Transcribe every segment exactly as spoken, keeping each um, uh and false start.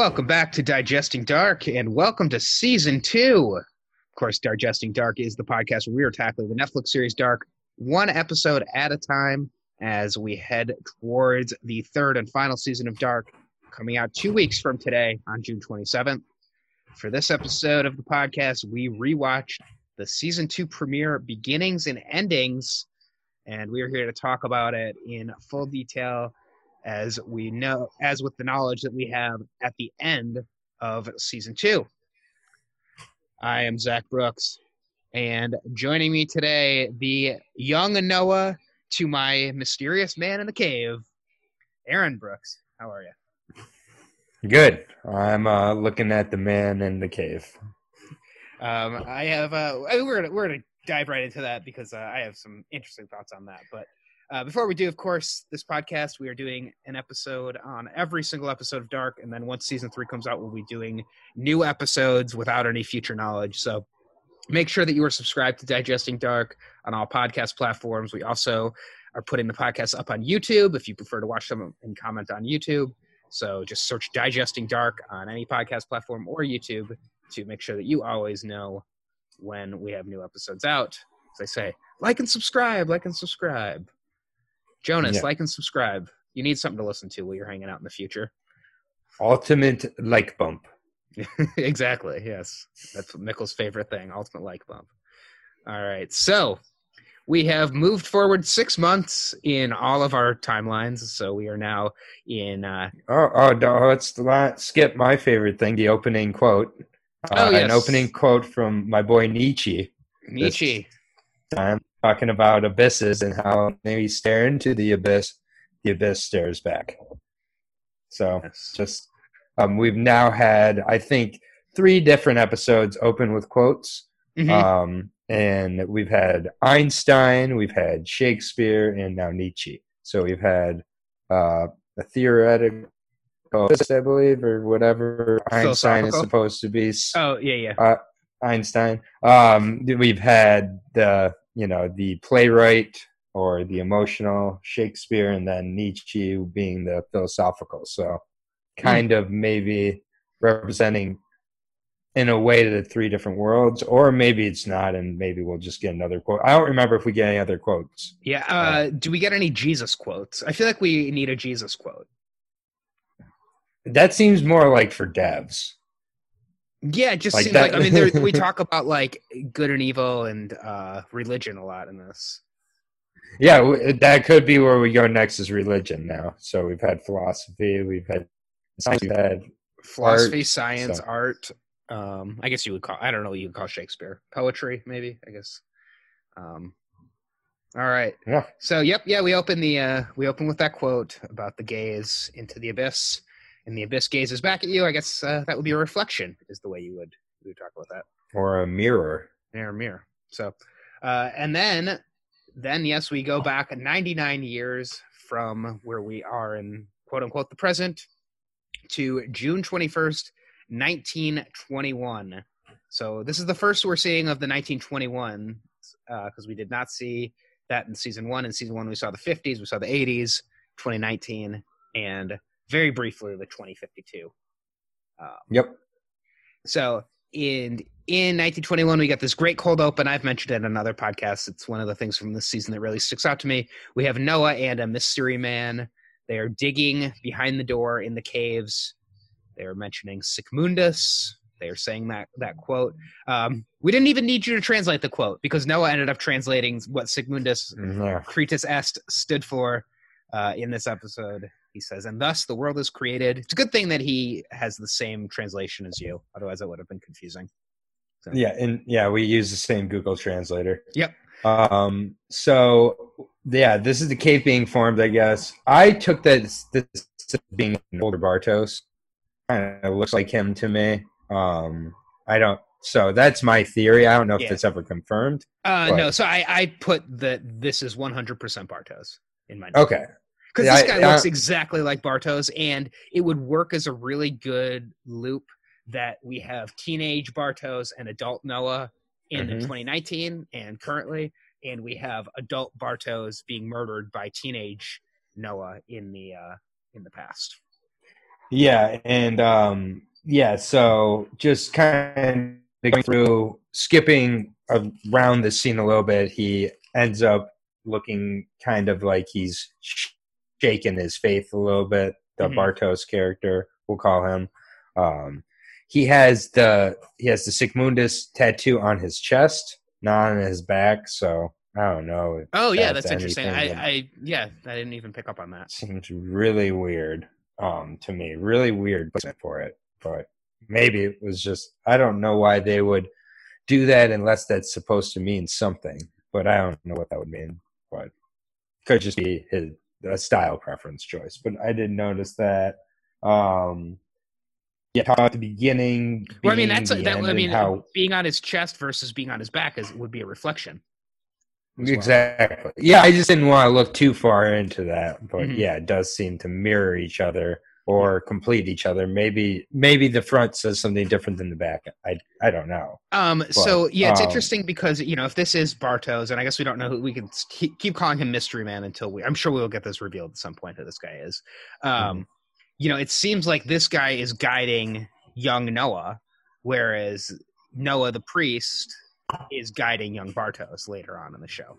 Welcome back to Digesting Dark, and welcome to Season two. Of course, Digesting Dark is the podcast where we are tackling the Netflix series Dark one episode at a time as we head towards the third and final season of Dark, coming out two weeks from today on June twenty-seventh. For this episode of the podcast, we rewatched the Season two premiere beginnings and endings, and we are here to talk about it in full detail as we know, as with the knowledge that we have at the end of season two. I am Zach Brooks, and joining me today, the young Noah to my mysterious man in the cave, Aaron Brooks. How are you? Good. I'm uh, looking at the man in the cave. Um, I have. Uh, I mean, we're gonna we're gonna dive right into that because uh, I have some interesting thoughts on that, but. Uh, before we do, of course, this podcast, we are doing an episode on every single episode of Dark, and then once season three comes out, we'll be doing new episodes without any future knowledge. So make sure that you are subscribed to Digesting Dark on all podcast platforms. We also are putting the podcast up on YouTube if you prefer to watch them and comment on YouTube. So just search Digesting Dark on any podcast platform or YouTube to make sure that you always know when we have new episodes out. As I say, like and subscribe, like and subscribe. Jonas, yeah. Like and subscribe. You need something to listen to while you're hanging out in the future. Ultimate like bump. Exactly, yes. That's Mikkel's favorite thing, ultimate like bump. All right, so we have moved forward six months in all of our timelines, so we are now in... Uh, oh, oh, no, let's not skip my favorite thing, the opening quote. Uh, oh, yes. An opening quote from my boy Nietzsche. Nietzsche. Time. Talking about abysses and how maybe stare into the abyss, the abyss stares back. So yes. just um, we've now had, I think, three different episodes open with quotes. Mm-hmm. Um, and we've had Einstein, we've had Shakespeare, and now Nietzsche. So we've had uh, a theoretical, I believe, or whatever Einstein is supposed to be. Oh, yeah, yeah. Uh, Einstein. Um, we've had the... you know, the playwright or the emotional Shakespeare, and then Nietzsche being the philosophical. So kind mm. of maybe representing in a way the three different worlds, or maybe it's not, and maybe we'll just get another quote. I don't remember if we get any other quotes. Yeah. Uh, uh, do we get any Jesus quotes? I feel like we need a Jesus quote. That seems more like for devs. Yeah, it just like seems that. like, I mean, there, we talk about, like, good and evil and uh, religion a lot in this. Yeah, that could be where we go next is religion now. So we've had philosophy, we've had science, we've had philosophy, art, science, so. art. Um, I guess you would call, I don't know what you would call Shakespeare. Poetry, maybe, I guess. Um, all right. Yeah. So, yep, yeah, we open the uh, we open with that quote about the gaze into the abyss. And the abyss gazes back at you. I guess uh, that would be a reflection, is the way you would, you would talk about that. Or a mirror. Yeah, a mirror. So, uh, and then, then yes, we go back ninety-nine years from where we are in quote unquote the present to June twenty-first, nineteen twenty-one. So this is the first we're seeing of the nineteen twenty-one because uh, we did not see that in season one. In season one, we saw the fifties, we saw the eighties, twenty nineteen, and very briefly the twenty fifty-two. Um, yep. So in in nineteen twenty-one, we got this great cold open. I've mentioned it in another podcast. It's one of the things from this season that really sticks out to me. We have Noah and a mystery man. They are digging behind the door in the caves. They are mentioning Sigmundus. They are saying that that quote. Um, we didn't even need you to translate the quote because Noah ended up translating what Sigmundus yeah. Cretus Est stood for uh, in this episode. He says, and thus the world is created. It's a good thing that he has the same translation as you. Otherwise, that would have been confusing. So. Yeah, and yeah, we use the same Google Translator. Yep. Um. So, yeah, this is the cave being formed, I guess. I took that this being an older Bartos. Kind of looks like him to me. Um. I don't. So that's my theory. I don't know if yeah. it's ever confirmed. Uh. But. No. So I I put that this is one hundred percent Bartos in my notes. Okay. Because yeah, this guy I, looks I, exactly like Bartos, and it would work as a really good loop that we have teenage Bartos and adult Noah in mm-hmm. the twenty nineteen and currently, and we have adult Bartos being murdered by teenage Noah in the uh, in the past. Yeah, and um, yeah, so just kind of going through, skipping around the scene a little bit, he ends up looking kind of like he's shaking his faith a little bit. The Mhm. Bartos character, we'll call him. Um, he has the he has the Sigmundus tattoo on his chest, not on his back. So I don't know. If Oh yeah, that's that's interesting. anything I, that I yeah, I didn't even pick up on that. seems really weird um, to me. Really weird placement for it, but maybe it was just I don't know why they would do that unless that's supposed to mean something. But I don't know what that would mean. But could just be his a style preference choice. But I didn't notice that. Um, yeah, how at the beginning being Well, I mean, that's the that. end I and mean, how being on his chest versus being on his back is would be a reflection. As well. exactly. Yeah, I just didn't want to look too far into that, but Mhm. yeah, it does seem to mirror each other or complete each other. Maybe maybe the front says something different than the back. I I don't know. Um. So But yeah, it's um, interesting because you know if this is Bartos, and I guess we don't know who we can keep, keep calling him Mystery Man until we. I'm sure we will get this revealed at some point who this guy is. Um. Mhm. You know, it seems like this guy is guiding young Noah, whereas Noah the priest is guiding young Bartos later on in the show.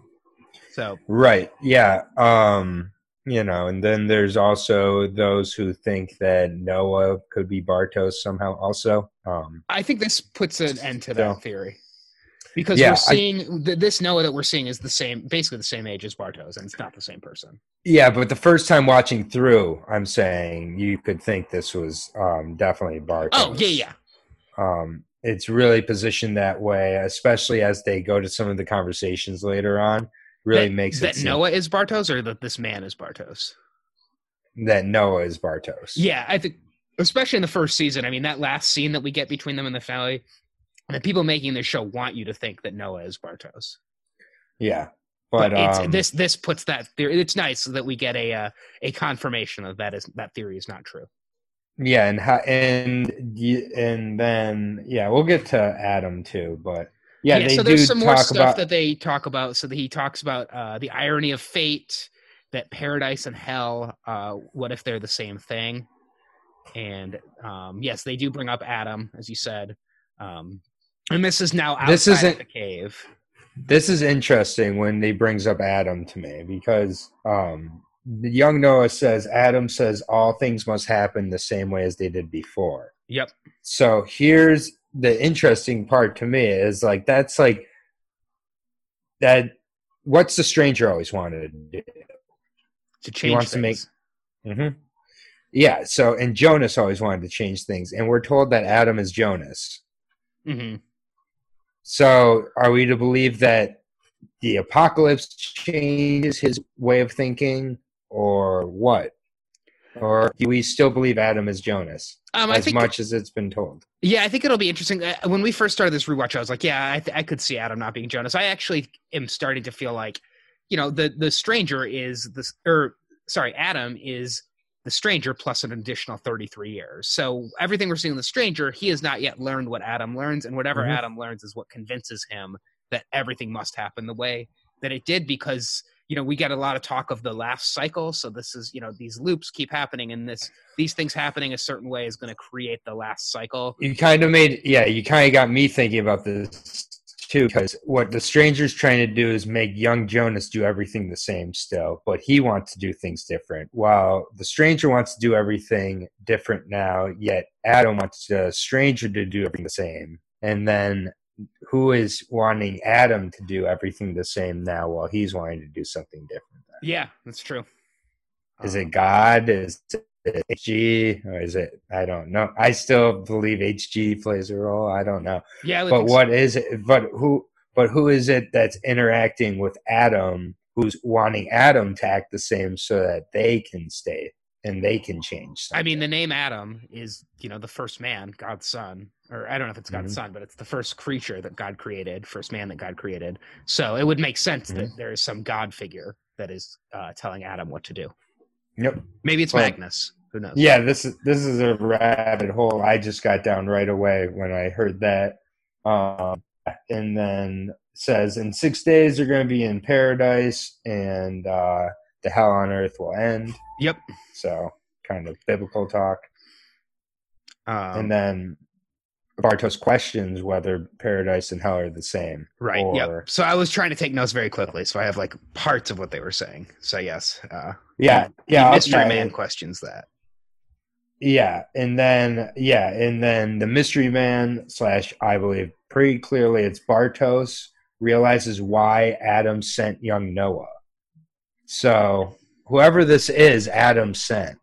So Right. Yeah. Um, you know, and then there's also those who think that Noah could be Bartos somehow also. Um, I think this puts an end to so that theory. Because we're yeah, I seeing this Noah that we're seeing is the same, basically the same age as Bartos, and it's not the same person. yeah, but the first time watching through, I'm saying you could think this was um definitely Bartos. Oh yeah, yeah. Um, it's really positioned that way, especially as they go to some of the conversations later on. Really That makes it that seem Noah is Bartos, or that this man is Bartos. that Noah is Bartos. Yeah, I think, especially in the first season. I mean, that last scene that we get between them in the valley, the people making this show want you to think that Noah is Bartos. Yeah, But, but it's um, this this puts that theory. It's nice that we get a uh, a confirmation of that is that theory is not true. yeah, and how and y- and then yeah, we'll get to Adam too, but yeah, Yeah, they so there's do some more talk stuff about that they talk about. So that he talks about uh, the irony of fate, that paradise and hell. Uh, what if they're the same thing? And um, yes, they do bring up Adam, as you said. Um, and this is now this outside of isn't the cave. this is interesting when he brings up Adam to me because um, the young Noah says Adam says all things must happen the same way as they did before. Yep. So here's the interesting part to me is like that's like that. What's the stranger always wanted to do? To change He wants things. to make. Mm-hmm. Yeah. So and Jonas always wanted to change things, and we're told that Adam is Jonas. Mm-hmm. So are we to believe that the apocalypse changes his way of thinking, or what? Or do we still believe Adam is Jonas Um, I as think, much as it's been told? yeah, I think it'll be interesting. When we first started this rewatch, I was like, yeah, I, th- I could see Adam not being Jonas. I actually am starting to feel like, you know, the the stranger is this, or sorry, Adam is the stranger plus an additional thirty-three years. So everything we're seeing in the stranger, he has not yet learned what Adam learns, and whatever Mm-hmm. Adam learns is what convinces him that everything must happen the way that it did, because you know we get a lot of talk of the last cycle. So this is, you know, these loops keep happening, and this these things happening a certain way is going to create the last cycle. You kind of made, yeah, you kind of got me thinking about this too, because what the stranger's trying to do is make young Jonas do everything the same still, but he wants to do things different. While the stranger wants to do everything different now, yet Adam wants the stranger to do everything the same. And then who is wanting Adam to do everything the same now while he's wanting to do something different? Then? Yeah, that's true. Is Um, it God? Is it H G? Or is it? I don't know. I still believe H G plays a role. I don't know. yeah, I would But think so. what is it? But who? But who is it that's interacting with Adam? Who's wanting Adam to act the same so that they can stay and they can change something? I mean, the name Adam is, you know, the first man, God's son, or I don't know if it's God's Mhm. son, but it's the first creature that God created, first man that God created. So it would make sense Mhm. that there is some God figure that is uh, telling Adam what to do. Yep. Maybe it's Well, Magnus. Who knows? Yeah, this is this is a rabbit hole I just got down right away when I heard that. Um, and then says in six days they're going to be in paradise, and uh, the hell on earth will end. Yep. So kind of biblical talk. Um, and then Bartos questions whether paradise and hell are the same. right. Or, Yep. So I was trying to take notes very quickly, so I have like parts of what they were saying. So yes. Uh, yeah, the yeah, mystery yeah, man it- questions that. yeah, and then yeah, and then the mystery man slash I believe pretty clearly it's Bartos realizes why Adam sent young Noah. So whoever this is, Adam sent.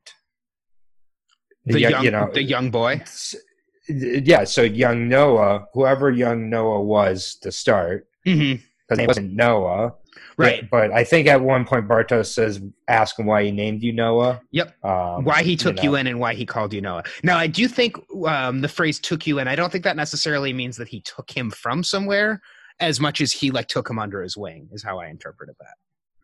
The Yeah, young, you know, the young boy. yeah. So young Noah, whoever young Noah was to start, Mm-hmm. because he wasn't Noah, Right. But, but I think at one point Bartos says, "Ask him why he named you Noah." Yep. Um, Why he took you, you, know. in and why he called you Noah. Now, I do think um, the phrase "took you in," I don't think that necessarily means that he took him from somewhere, as much as he like took him under his wing. Is how I interpreted that.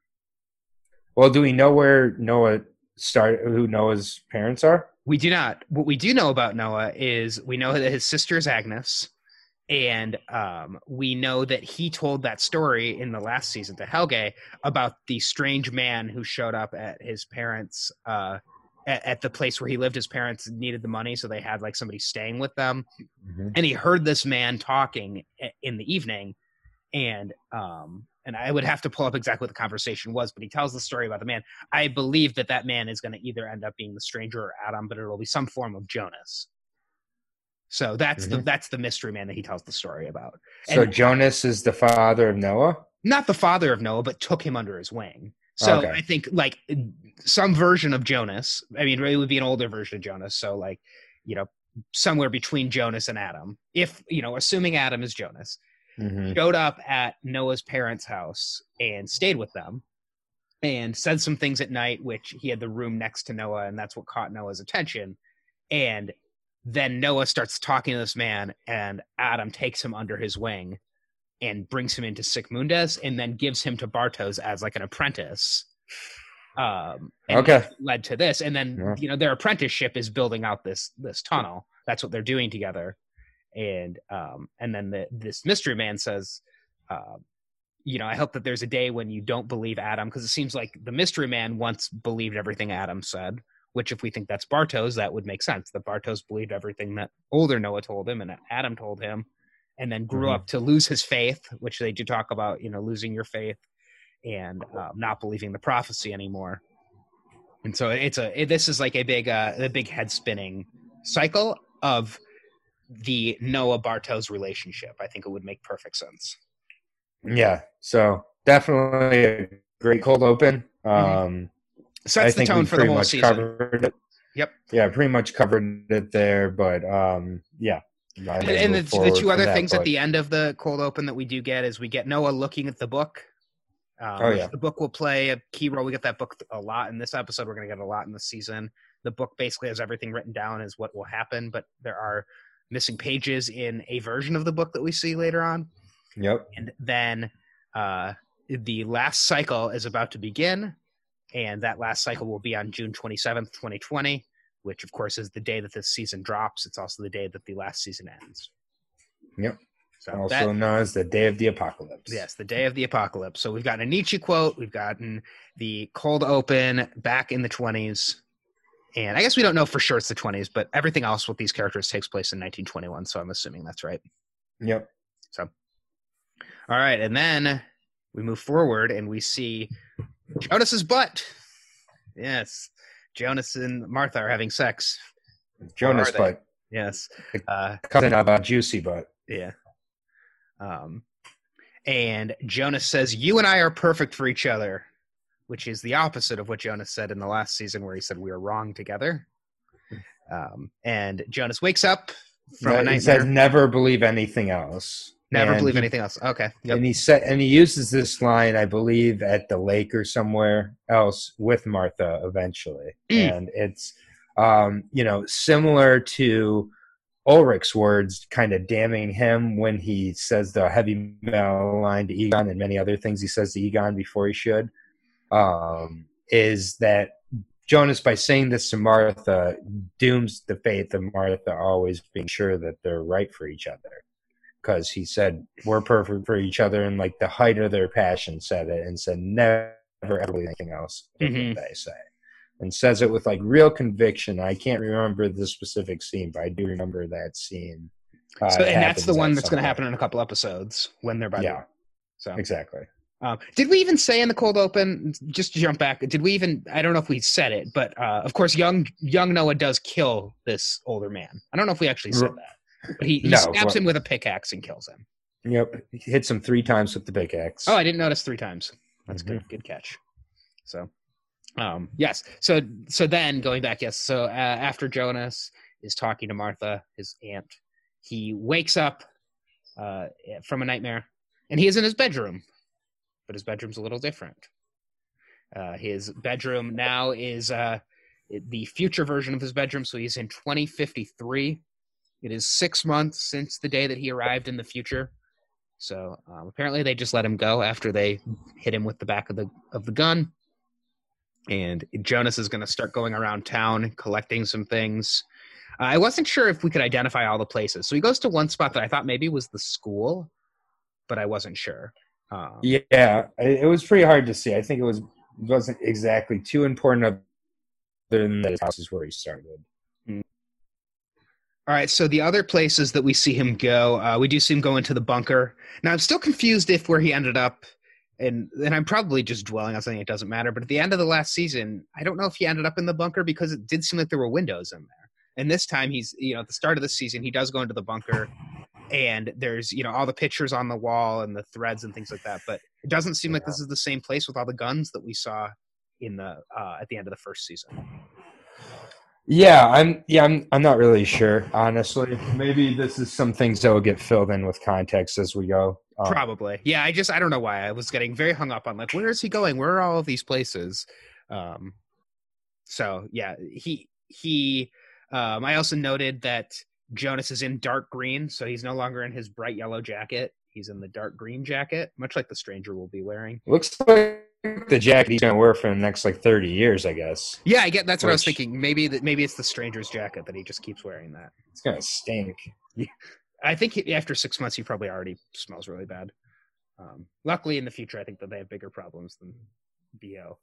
Well, do we know where Noah started? Who Noah's parents are? We do not. What we do know about Noah is we know that his sister is Agnes, and um, we know that he told that story in the last season to Helge about the strange man who showed up at his parents' uh, at, at the place where he lived. His parents needed the money, so they had like somebody staying with them, Mm-hmm. and he heard this man talking in the evening, and um, and I would have to pull up exactly what the conversation was, but he tells the story about the man. I believe that that man is going to either end up being the stranger or Adam, but it'll be some form of Jonas. So that's mm-hmm. the that's the mystery man that he tells the story about. So and Jonas is the father of Noah? Not the father of Noah, but took him under his wing. So okay. I think like some version of Jonas. I mean, it would be an older version of Jonas. So like, you know, somewhere between Jonas and Adam. If, you know, assuming Adam is Jonas, mm-hmm. showed up at Noah's parents' house and stayed with them and said some things at night, which he had the room next to Noah, and that's what caught Noah's attention. And then Noah starts talking to this man, and Adam takes him under his wing and brings him into Sic Mundes, and then gives him to Bartos as like an apprentice. Um, and okay. led to this, and then yeah. you know their apprenticeship is building out this this tunnel. That's what they're doing together, and um, and then the, this mystery man says, uh, you know, I hope that there's a day when you don't believe Adam, because it seems like the mystery man once believed everything Adam said. Which, if we think that's Bartos, that would make sense. That Bartos believed everything that older Noah told him and Adam told him, and then grew mm-hmm. up to lose his faith, which they do talk about, you know, losing your faith and um, not believing the prophecy anymore. And so it's a it, this is like a big uh, a big head spinning cycle of the Noah Bartos relationship. I think it would make perfect sense. Yeah. So definitely a great cold open. Um, mm-hmm. Sets the tone for the whole season. Covered it. Yep. Yeah, pretty much covered it there, but um, yeah. And, and the, the two other that, things but... at the end of the cold open that we do get is we get Noah looking at the book. Um, oh, yeah. The book will play a key role. We get that book a lot in this episode. We're going to get a lot in this season. The book basically has everything written down as what will happen, but there are missing pages in a version of the book that we see later on. Yep. And then uh, the last cycle is about to begin. And that last cycle will be on June twenty-seventh, twenty twenty, which, of course, is the day that this season drops. It's also the day that the last season ends. Yep. So also that, known as the day of the apocalypse. Yes, the day of the apocalypse. So we've gotten a Nietzsche quote. We've gotten the cold open back in the twenties. And I guess we don't know for sure it's the twenties, but everything else with these characters takes place in nineteen twenty-one. So I'm assuming that's right. Yep. So, all right. And then we move forward and we see Jonas's butt. Yes. Jonas and Martha are having sex. Jonas butt. Yes. Uh, cousin of a juicy butt. Yeah. Um, and Jonas says, "You and I are perfect for each other," which is the opposite of what Jonas said in the last season where he said we are wrong together. Um, and Jonas wakes up from no, a nightmare. He says never believe anything else. Never and believe he, anything else. Okay. Yep. And he said, and he uses this line, I believe, at the lake or somewhere else with Martha eventually. Mm. And it's, um, you know, similar to Ulrich's words, kind of damning him when he says the heavy metal line to Egon and many other things he says to Egon before he should, um, is that Jonas, by saying this to Martha, dooms the faith of Martha always being sure that they're right for each other. Because he said, we're perfect for each other, and like the height of their passion said it, and said, never ever believe anything else mm-hmm. they say. and says it with like real conviction. I can't remember the specific scene, but I do remember that scene. Uh, so, and that's the one that's going to point. happen in a couple episodes when they're by yeah, the so exactly. Um, did we even say in the cold open? Just to jump back, did we even? I don't know if we said it, but uh, of course, young young Noah does kill this older man. I don't know if we actually said that, but he, he no, stabs well, him with a pickaxe and kills him. Yep, he hits him three times with the pickaxe. Oh, I didn't notice three times. That's mm-hmm. good. Good catch. So, um, yes. So so then going back, yes. So uh, after Jonas is talking to Martha, his aunt, he wakes up uh, from a nightmare, and he is in his bedroom. But his bedroom's a little different. Uh, his bedroom now is uh, the future version of his bedroom, so he's in twenty fifty-three. It is six months since the day that he arrived in the future. So um, apparently they just let him go after they hit him with the back of the of the gun. And Jonas is going to start going around town collecting some things. Uh, I wasn't sure if we could identify all the places. So he goes to one spot that I thought maybe was the school, but I wasn't sure. Um, yeah, it was pretty hard to see. I think it was wasn't exactly too important other than that his house is where he started. All right, so the other places that we see him go, uh, we do see him go into the bunker. Now, I'm still confused if where he ended up, and, and I'm probably just dwelling on something that doesn't matter, but at the end of the last season, I don't know if he ended up in the bunker because it did seem like there were windows in there. And this time, he's, you know, at the start of the season, he does go into the bunker. And there's, you know, all the pictures on the wall and the threads and things like that. But it doesn't seem yeah. like this is the same place with all the guns that we saw in the uh, at the end of the first season. Yeah, I'm. Yeah, I'm. I'm not really sure, honestly. Maybe this is some things that will get filled in with context as we go. Um, Probably. Yeah. I just. I don't know why I was getting very hung up on like, where is he going? Where are all of these places? Um, so yeah, he he. Um, I also noted that Jonas is in dark green, so he's no longer in his bright yellow jacket. He's in the dark green jacket, much like the stranger will be wearing. Looks like the jacket he's going to wear for the next, like, thirty years, I guess. Yeah, I get that's Which, what I was thinking. Maybe that maybe it's the stranger's jacket that he just keeps wearing that. It's going to stink. Yeah. I think he, after six months, he probably already smells really bad. Um, luckily, in the future, I think that they have bigger problems than B O.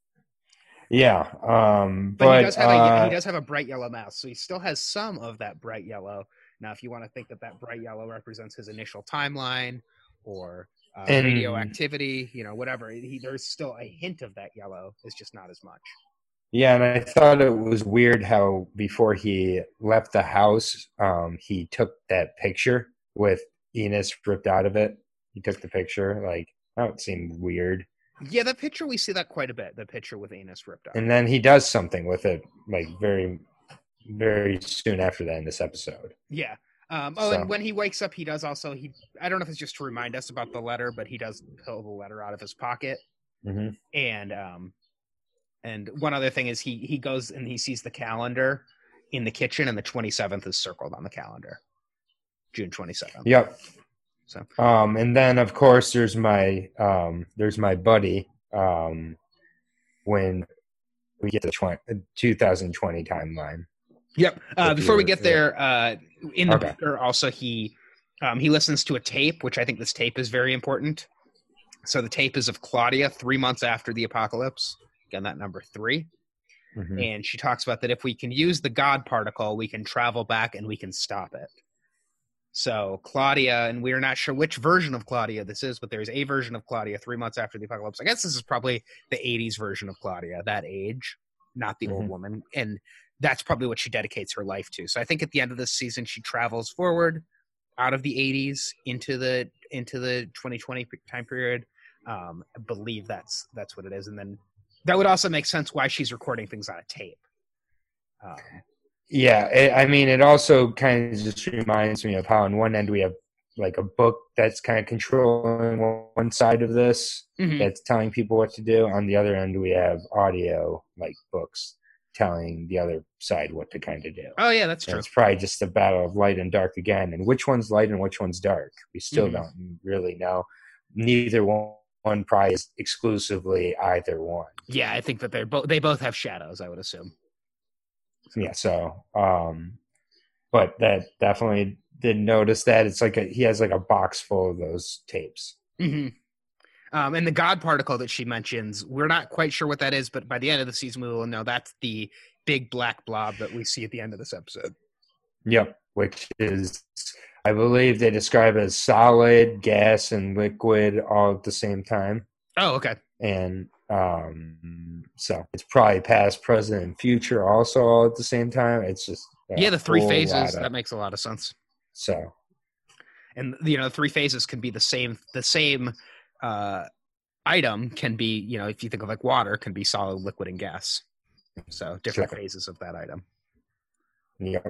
Yeah, um, but, but he does have uh, a he does have a bright yellow mouth, so he still has some of that bright yellow. Now, if you want to think that that bright yellow represents his initial timeline or uh, and, radioactivity, you know, whatever, he, there's still a hint of that yellow. It's just not as much. Yeah, and I thought it was weird how before he left the house, um, he took that picture with Enos ripped out of it. He took the picture, like that seemed weird. Yeah, the picture, we see that quite a bit, the picture with Enos ripped out. And then he does something with it, like, very, very soon after that in this episode. Yeah. Um, oh, so. And when he wakes up, he does also, he I don't know if it's just to remind us about the letter, but he does pull the letter out of his pocket. Mm-hmm. And um, and one other thing is he he goes and he sees the calendar in the kitchen, and the twenty-seventh is circled on the calendar. June twenty-seventh. Yep. So, um, and then of course there's my um, there's my buddy um, when we get to the two thousand twenty timeline. Yep. Uh, before we get there, uh, in the okay. bunker, also he um, he listens to a tape, which I think this tape is very important. So the tape is of Claudia three months after the apocalypse. Again, that number three. Mm-hmm. And she talks about that if we can use the God particle, we can travel back and we can stop it. So Claudia, and we're not sure which version of Claudia this is, but there's a version of Claudia three months after the apocalypse. I guess this is probably the eighties version of Claudia, that age, not the mm-hmm. old woman. And that's probably what she dedicates her life to. So I think at the end of this season, she travels forward out of the eighties into the into the twenty twenty time period. Um, I believe that's that's what it is. And then that would also make sense why she's recording things on a tape. Um, Yeah, it, I mean, it also kind of just reminds me of how on one end we have like a book that's kind of controlling one side of this, mm-hmm. that's telling people what to do. On the other end, we have audio, like books, telling the other side what to kind of do. Oh, yeah, that's true. And it's probably just a battle of light and dark again. And which one's light and which one's dark? We still mm-hmm. don't really know. Neither one, one probably is exclusively either one. Yeah, I think that they're both they both have shadows, I would assume. Yeah, so, um, but that definitely did notice that. It's like a, he has like a box full of those tapes. Mm-hmm. Um, and the God particle that she mentions, we're not quite sure what that is, but by the end of the season, we will know that's the big black blob that we see at the end of this episode. Yep, which is, I believe they describe as solid, gas, and liquid all at the same time. Oh, okay. And um, so it's probably past, present, and future also all at the same time. It's just yeah, the three phases. Of, that makes a lot of sense. So, and you know, three phases can be the same. The same uh, item can be, you know, if you think of like water, can be solid, liquid, and gas. So different sure. phases of that item. Yep.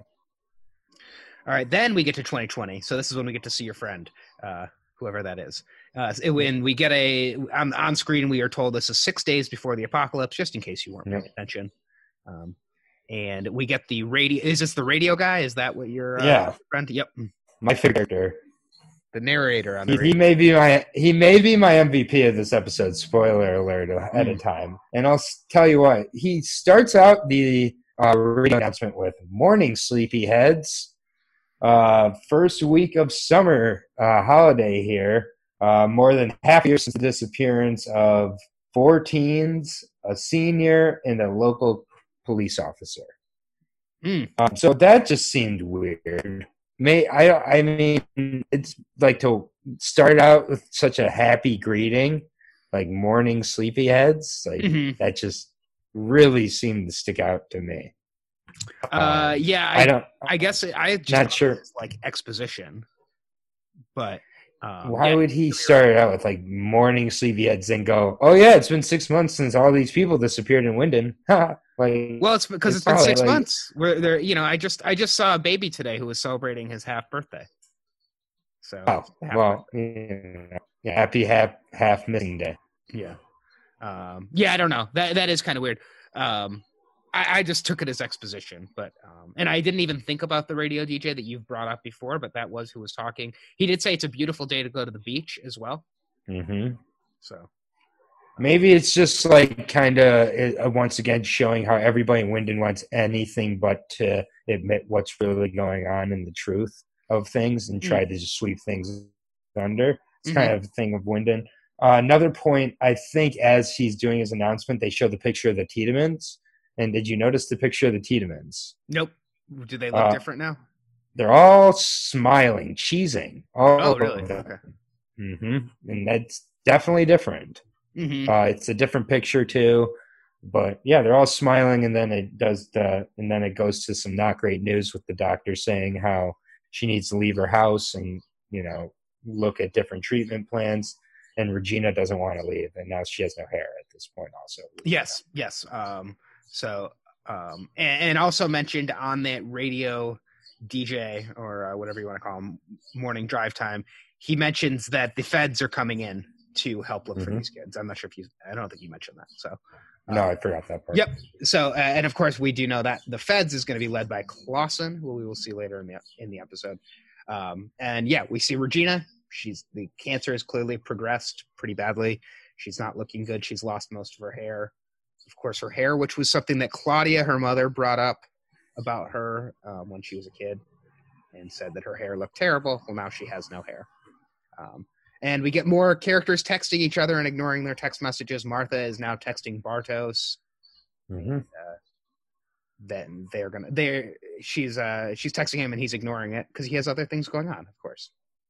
All right, then we get to twenty twenty. So this is when we get to see your friend, uh, whoever that is. Uh, when we get a on, on screen, we are told this is six days before the apocalypse, just in case you weren't paying attention. Um, and we get the radio. Is this the radio guy? Is that what your uh, yeah friend? Yep, my favorite character, the narrator on the he, radio. he may be my he may be my M V P of this episode. Spoiler alert at mm. a time. And I'll tell you what, he starts out the uh, radio announcement with "Morning, sleepyheads." Uh, first week of summer uh, holiday here. Uh, more than half a year since the disappearance of four teens, a senior, and a local police officer. Mm. Um, so that just seemed weird. May I? I mean, it's like to start out with such a happy greeting, like "Morning, sleepyheads." Like mm-hmm. that just really seemed to stick out to me. Uh, um, yeah, I, I don't. I guess I just not sure. Like exposition, but. Um, Why yeah. would he start it out with like "Morning, sleepyheads" and go, "Oh yeah, it's been six months since all these people disappeared in Winden"? like, well, it's because it's, it's been six like, months. Where there, you know, I just I just saw a baby today who was celebrating his half birthday. So, oh well, yeah, yeah, happy half half missing day. Yeah, um, yeah, I don't know. That that is kind of weird. Um, I, I just took it as exposition, but um, and I didn't even think about the radio D J that you've brought up before, but that was who was talking. He did say it's a beautiful day to go to the beach as well. Mm-hmm. So maybe it's just like kind of uh, once again showing how everybody in Winden wants anything but to admit what's really going on and the truth of things and try mm-hmm. to just sweep things under. It's mm-hmm. kind of a thing of Winden. Uh, another point, I think, as he's doing his announcement, they show the picture of the Tiedemans. And did you notice the picture of the Tiedemans? Nope. Do they look uh, different now? They're all smiling, cheesing. All oh, really? Okay. Mm-hmm. And that's definitely different. Mm-hmm. Uh, it's a different picture too, but yeah, they're all smiling. And then it does the, and then it goes to some not great news with the doctor saying how she needs to leave her house and you know look at different treatment plans. And Regina doesn't want to leave, and now she has no hair at this point. Also, yes, yes. Um, So, um, and, and also mentioned on that radio D J or uh, whatever you want to call him, morning drive time, he mentions that the feds are coming in to help look mm-hmm. for these kids. I'm not sure if you, I don't think you mentioned that. So, uh, no, I forgot that part. Yep. So, uh, and of course, we do know that the feds is going to be led by Clausen, who we will see later in the in the episode. Um, and yeah, we see Regina. She's the cancer has clearly progressed pretty badly. She's not looking good. She's lost most of her hair. Of course, her hair, which was something that Claudia, her mother, brought up about her um, when she was a kid and said that her hair looked terrible. Well, now she has no hair. Um, and we get more characters texting each other and ignoring their text messages. Martha is now texting Bartos. Mm-hmm. Uh, then they're gonna. They she's uh, she's texting him and he's ignoring it because he has other things going on. Of course.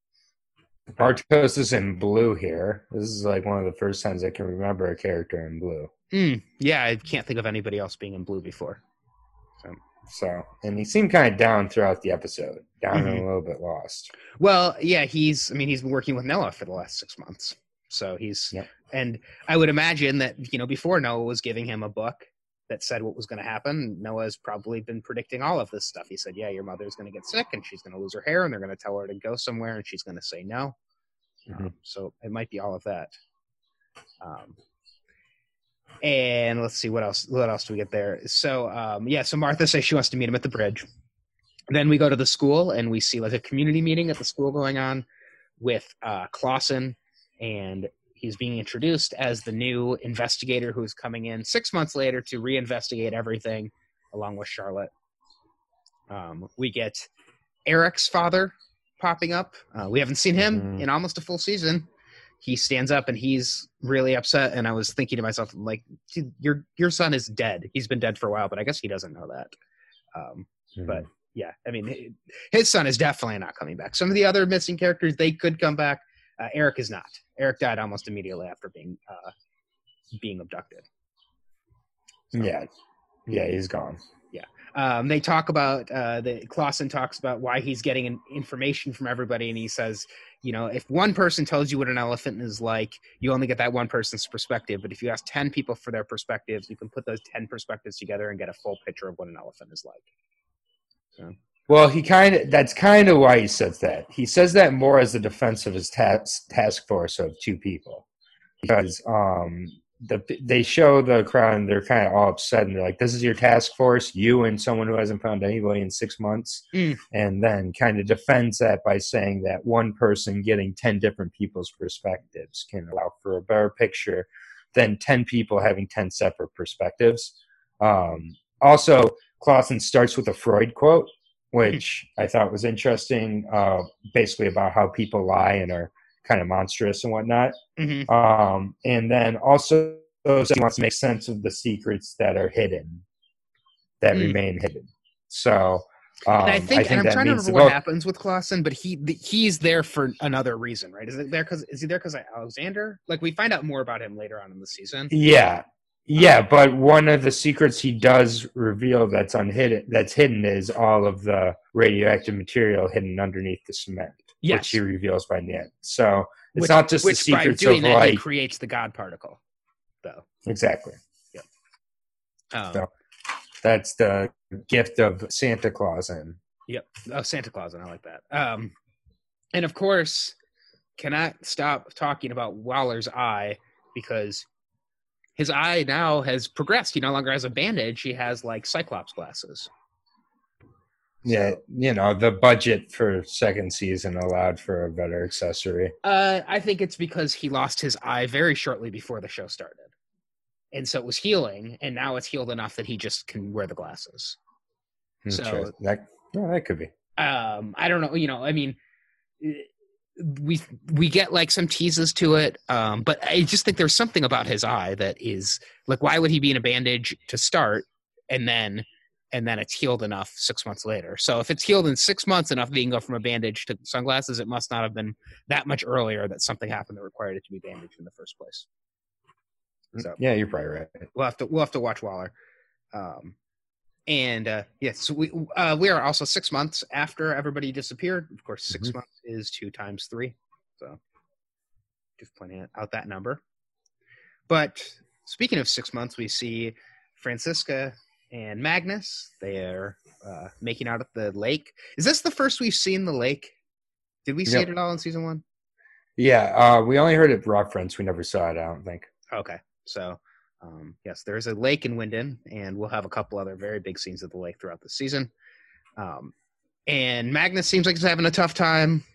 Bartos is in blue here. This is like one of the first times I can remember a character in blue. Mm, yeah, I can't think of anybody else being in blue before. So, so and he seemed kind of down throughout the episode, down mm-hmm. and a little bit lost. Well, yeah, he's. I mean, he's been working with Noah for the last six months, so he's. Yep. And I would imagine that you know before Noah was giving him a book that said what was going to happen, Noah has probably been predicting all of this stuff. He said, "Yeah, your mother's going to get sick, and she's going to lose her hair, and they're going to tell her to go somewhere, and she's going to say no." Mm-hmm. Um, so it might be all of that. Um, And let's see what else. What else do we get there? So, um, yeah. So Martha says she wants to meet him at the bridge. Then we go to the school and we see like a community meeting at the school going on with uh, Clausen, and he's being introduced as the new investigator who's coming in six months later to reinvestigate everything, along with Charlotte. Um, we get Eric's father popping up. Uh, we haven't seen him mm-hmm. in almost a full season. he stands up and he's really upset. And I was thinking to myself, like, your your son is dead. He's been dead for a while, but I guess he doesn't know that. Um, mm-hmm. But yeah, I mean, his son is definitely not coming back. Some of the other missing characters, they could come back. Uh, Eric is not. Eric died almost immediately after being uh, being abducted. So, yeah, yeah, he's gone. Yeah. Um, they talk about, uh, the Clausen talks about why he's getting an information from everybody. And he says, you know, if one person tells you what an elephant is like, you only get that one person's perspective. But if you ask ten people for their perspectives, you can put those ten perspectives together and get a full picture of what an elephant is like. So. Well, he kind of, that's kind of why he says that. He says that more as a defense of his task, task force of two people. Because, um, The, they show the crowd and they're kind of all upset and they're like, this is your task force, you and someone who hasn't found anybody in six months. Mm. And then kind of defends that by saying that one person getting ten different people's perspectives can allow for a better picture than ten people having ten separate perspectives. Um, also, Clausen starts with a Freud quote, which mm. I thought was interesting, uh, basically about how people lie and are kind of monstrous and whatnot. Mm-hmm. Um, and then also he wants to make sense of the secrets that are hidden, that mm. remain hidden. So um, and I think, I think and I'm that trying to remember what what happens with Clausen, but he the, he's there for another reason, right? Is it there because is he there because of Alexander? Like we find out more about him later on in the season. Yeah, yeah. Um, but one of the secrets he does reveal that's unhidden, that's hidden, is all of the radioactive material hidden underneath the cement. Yes. Which he reveals by the end. So it's which, not just which the secrets by doing of that, like he creates the God particle, though. Exactly. Yeah. Um, so that's the gift of Santa Claus. And yep. Oh, Santa Claus, and I like that. Um, and of course, cannot stop talking about Waller's eye because his eye now has progressed. He no longer has a bandage. He has like Cyclops glasses. Yeah, so, you know, the budget for second season allowed for a better accessory. Uh, I think it's because he lost his eye very shortly before the show started. And so it was healing, and now it's healed enough that he just can wear the glasses. So that, yeah, that could be. Um, I don't know, you know, I mean, we we get like some teases to it, um, but I just think there's something about his eye that is, like, why would he be in a bandage to start, and then... and then it's healed enough six months later. So if it's healed in six months enough that you can go from a bandage to sunglasses, it must not have been that much earlier that something happened that required it to be bandaged in the first place. So yeah, you're probably right. We'll have to we'll have to watch Waller. Um, and uh, yes, so we uh, we are also six months after everybody disappeared. Of course, six mm-hmm. months is two times three, so just pointing out that number. But speaking of six months, we see Franziska and Magnus. They are uh, making out at the lake. Is this the first we've seen the lake? Did we see yep. it at all in season one? Yeah, uh, we only heard it referenced. We never saw it, I don't think. Okay, so um, yes, there's a lake in Winden, and we'll have a couple other very big scenes at the lake throughout the season. Um, and Magnus seems like he's having a tough time.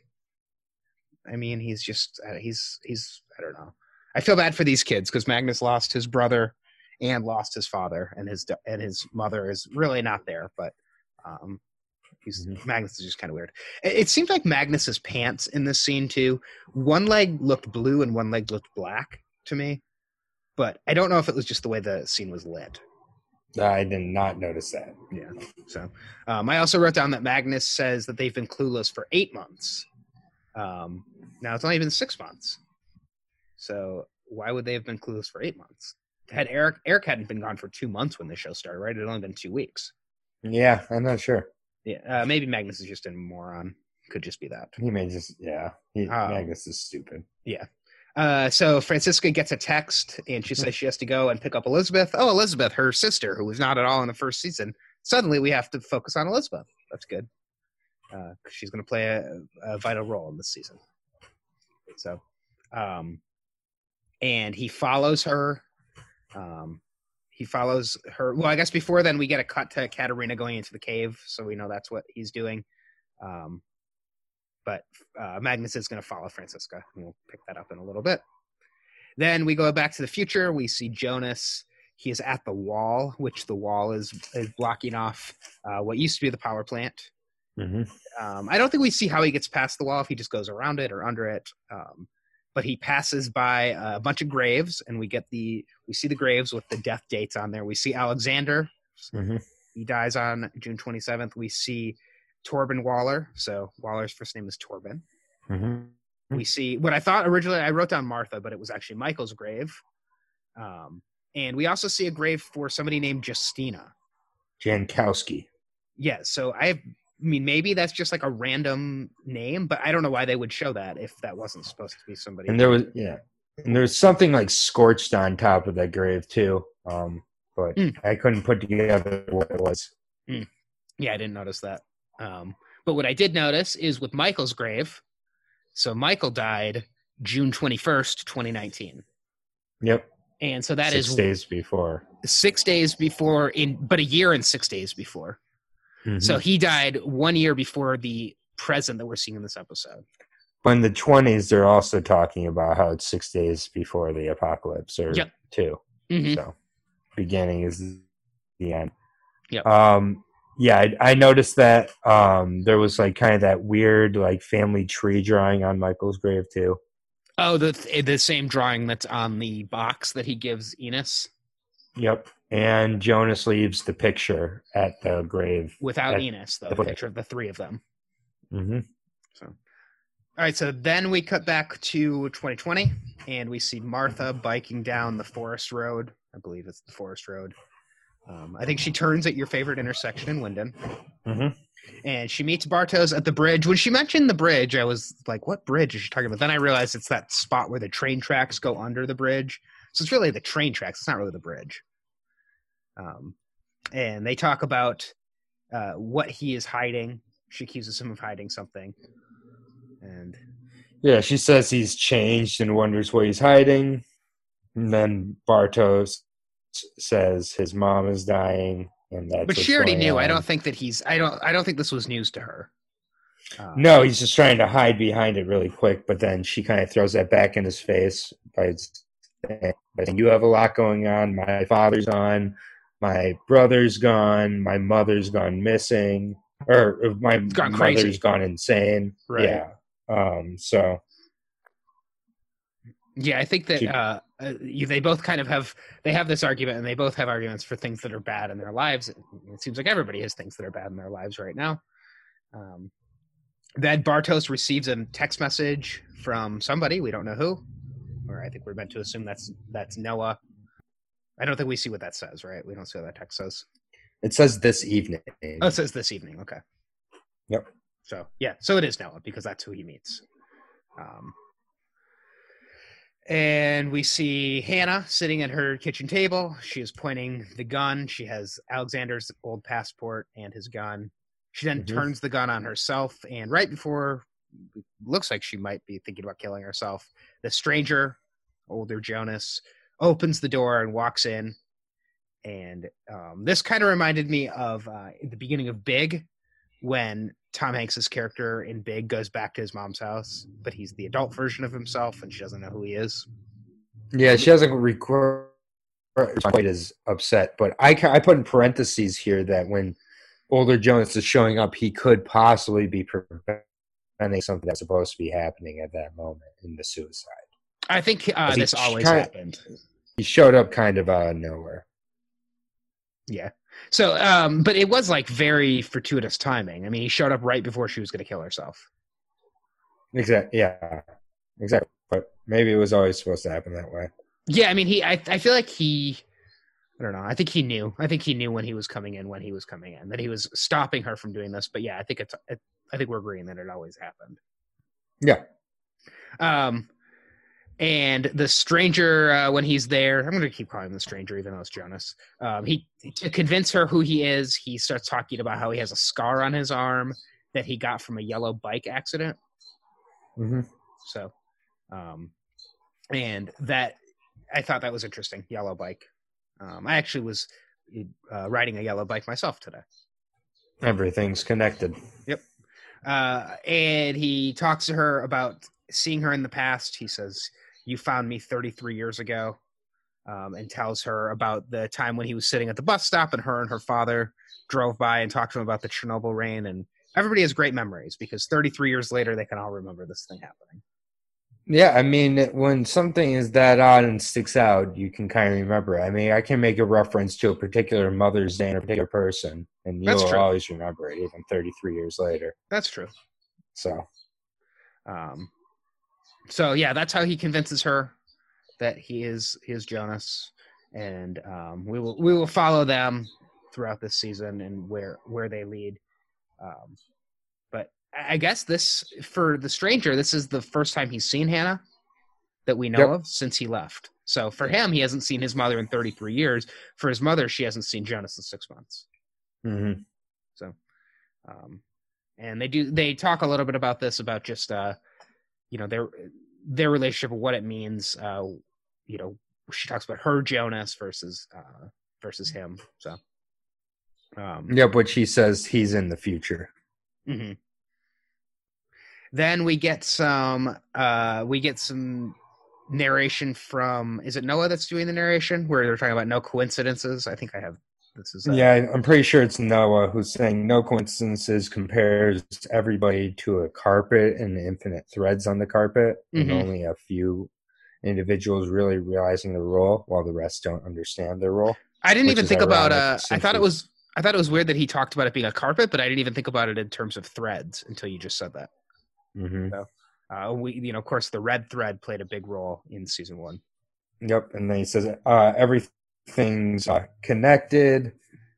I mean, he's just, uh, he's, he's, I don't know. I feel bad for these kids because Magnus lost his brother and lost his father, and his and his mother is really not there. But um, he's mm-hmm. Magnus is just kind of weird. It, it seemed like Magnus's pants in this scene too. One leg looked blue and one leg looked black to me, but I don't know if it was just the way the scene was lit. I did not notice that. Yeah. So um, I also wrote down that Magnus says that they've been clueless for eight months. Um, now it's only been six months. So why would they have been clueless for eight months? Had Eric Eric hadn't been gone for two months when the show started, right? It had only been two weeks. Yeah, I'm not sure. Yeah, uh, maybe Magnus is just a moron. Could just be that. He may just, yeah. He, um, Magnus is stupid. Yeah. Uh, so Franziska gets a text, and she says she has to go and pick up Elizabeth. Oh, Elizabeth, her sister, who was not at all in the first season. Suddenly, we have to focus on Elizabeth. That's good. Uh, she's going to play a, a vital role in this season. So, um, and he follows her. Um, he follows her. Well, I guess before then we get a cut to Katerina going into the cave, so we know that's what he's doing. Um, but uh, Magnus is going to follow Franziska, and we'll pick that up in a little bit. Then we go back to the future. We see Jonas. He is at the wall, which the wall is, is blocking off uh, what used to be the power plant. Mm-hmm. Um, I don't think we see how he gets past the wall, if he just goes around it or under it. Um, but he passes by a bunch of graves, and we get the we see the graves with the death dates on there. We see Alexander. Mm-hmm. He dies on June twenty-seventh. We see Torben Waller. So Waller's first name is Torben. Mm-hmm. We see what I thought originally. I wrote down Martha, but it was actually Michael's grave. Um, and we also see a grave for somebody named Justina Jankowski. Yeah. So I, I mean, maybe that's just like a random name, but I don't know why they would show that if that wasn't supposed to be somebody. And there was yeah, and there's something like scorched on top of that grave too. Um, but mm. I couldn't put together what it was. Mm. Yeah, I didn't notice that. Um, but what I did notice is with Michael's grave. So Michael died June twenty-first, twenty nineteen. Yep. And so that six is six days before. Six days before, in but a year and six days before. Mm-hmm. So he died one year before the present that we're seeing in this episode. But in the twenties, they're also talking about how it's six days before the apocalypse, or yep. two. Mm-hmm. So beginning is the end. Yep. Um, yeah, I, I noticed that um, there was like kind of that weird like family tree drawing on Michael's grave too. Oh, the the same drawing that's on the box that he gives Enos. Yep, and Jonas leaves the picture at the grave without at, Enos, though. The picture of the three of them. Mm-hmm. So, all right. So then we cut back to twenty twenty, and we see Martha biking down the Forest Road. I believe it's the Forest Road. Um, I think she turns at your favorite intersection in Linden. Mm-hmm. And she meets Bartos at the bridge. When she mentioned the bridge, I was like, what bridge is she talking about? Then I realized it's that spot where the train tracks go under the bridge. So it's really the train tracks. It's not really the bridge. Um, and they talk about uh, what he is hiding. She accuses him of hiding something. And yeah, she says he's changed and wonders what he's hiding. And then Bartos says his mom is dying. And that's but she already knew. On. I don't think that he's. I don't. I don't think this was news to her. Um, no, he's just trying to hide behind it really quick. But then she kind of throws that back in his face by saying, "You have a lot going on. My father's on. My brother's gone. My mother's gone missing, or, or my gone mother's crazy. gone insane." Right. Yeah. Um. So. Yeah, I think that uh, uh, you, they both kind of have they have this argument, and they both have arguments for things that are bad in their lives. It seems like everybody has things that are bad in their lives right now. Um, then Bartos receives a text message from somebody, we don't know who, or I think we're meant to assume that's that's Noah. I don't think we see what that says, right? We don't see what that text says. It says this evening. Oh, it says this evening. Okay. Yep. So yeah, so it is Noah because that's who he meets. Um, And we see Hannah sitting at her kitchen table. She is pointing the gun. She has Alexander's old passport and his gun. She then mm-hmm. turns the gun on herself. And right before it looks like she might be thinking about killing herself, the stranger, older Jonas, opens the door and walks in. And um, this kind of reminded me of uh, the beginning of Big, when Tom Hanks's character in Big goes back to his mom's house, but he's the adult version of himself, and she doesn't know who he is. Yeah, she doesn't record quite as upset, but I I put in parentheses here that when older Jonas is showing up, he could possibly be preventing something that's supposed to be happening at that moment in the suicide. I think uh, this always kinda, happened. He showed up kind of out of nowhere. Yeah. So, um, but it was like very fortuitous timing. I mean, he showed up right before she was going to kill herself. Exactly. Yeah. Exactly. But maybe it was always supposed to happen that way. Yeah. I mean, he. I. I feel like he. I don't know. I think he knew. I think he knew when he was coming in. When he was coming in, that he was stopping her from doing this. But yeah, I think it's. It, I think we're agreeing that it always happened. Yeah. Um. And the stranger, uh, when he's there, I'm going to keep calling him the stranger, even though it's Jonas. Um, he to convince her who he is, he starts talking about how he has a scar on his arm that he got from a yellow bike accident. Mm-hmm. So, um, and that I thought that was interesting. Yellow bike. Um, I actually was uh, riding a yellow bike myself today. Everything's connected. Yep. Uh, and he talks to her about seeing her in the past. He says, "You found me thirty-three years ago," um, and tells her about the time when he was sitting at the bus stop and her and her father drove by and talked to him about the Chernobyl rain. And everybody has great memories because thirty-three years later, they can all remember this thing happening. Yeah, I mean, when something is that odd and sticks out, you can kind of remember it. I mean, I can make a reference to a particular Mother's Day and a particular person, and That's you'll true. always remember it, even thirty-three years later. That's true. So, Um, so yeah, that's how he convinces her that he is he is Jonas, and um, we will we will follow them throughout this season and where where they lead. Um, but I guess this for the stranger, this is the first time he's seen Hannah that we know yep. of since he left. So for him, he hasn't seen his mother in thirty-three years. For his mother, she hasn't seen Jonas in six months. Mm-hmm. So, um, and they do they talk a little bit about this about just uh, you know their their relationship, what it means. Uh, you know, she talks about her Jonas versus uh, versus him. So, um, yep. What she says, he's in the future. Mm-hmm. Then we get some uh, we get some narration from, is it Noah that's doing the narration where they're talking about no coincidences? I think I have this is uh, yeah, I'm pretty sure it's Noah who's saying no coincidences compares everybody to a carpet and infinite threads on the carpet, mm-hmm. and only a few individuals really realizing the role while the rest don't understand their role. I didn't even think about uh I thought it was I thought it was weird that he talked about it being a carpet, but I didn't even think about it in terms of threads until you just said that. Mm-hmm. So, uh, we, you know, of course, the red thread played a big role in season one. Yep, and then he says uh, everything's uh, connected,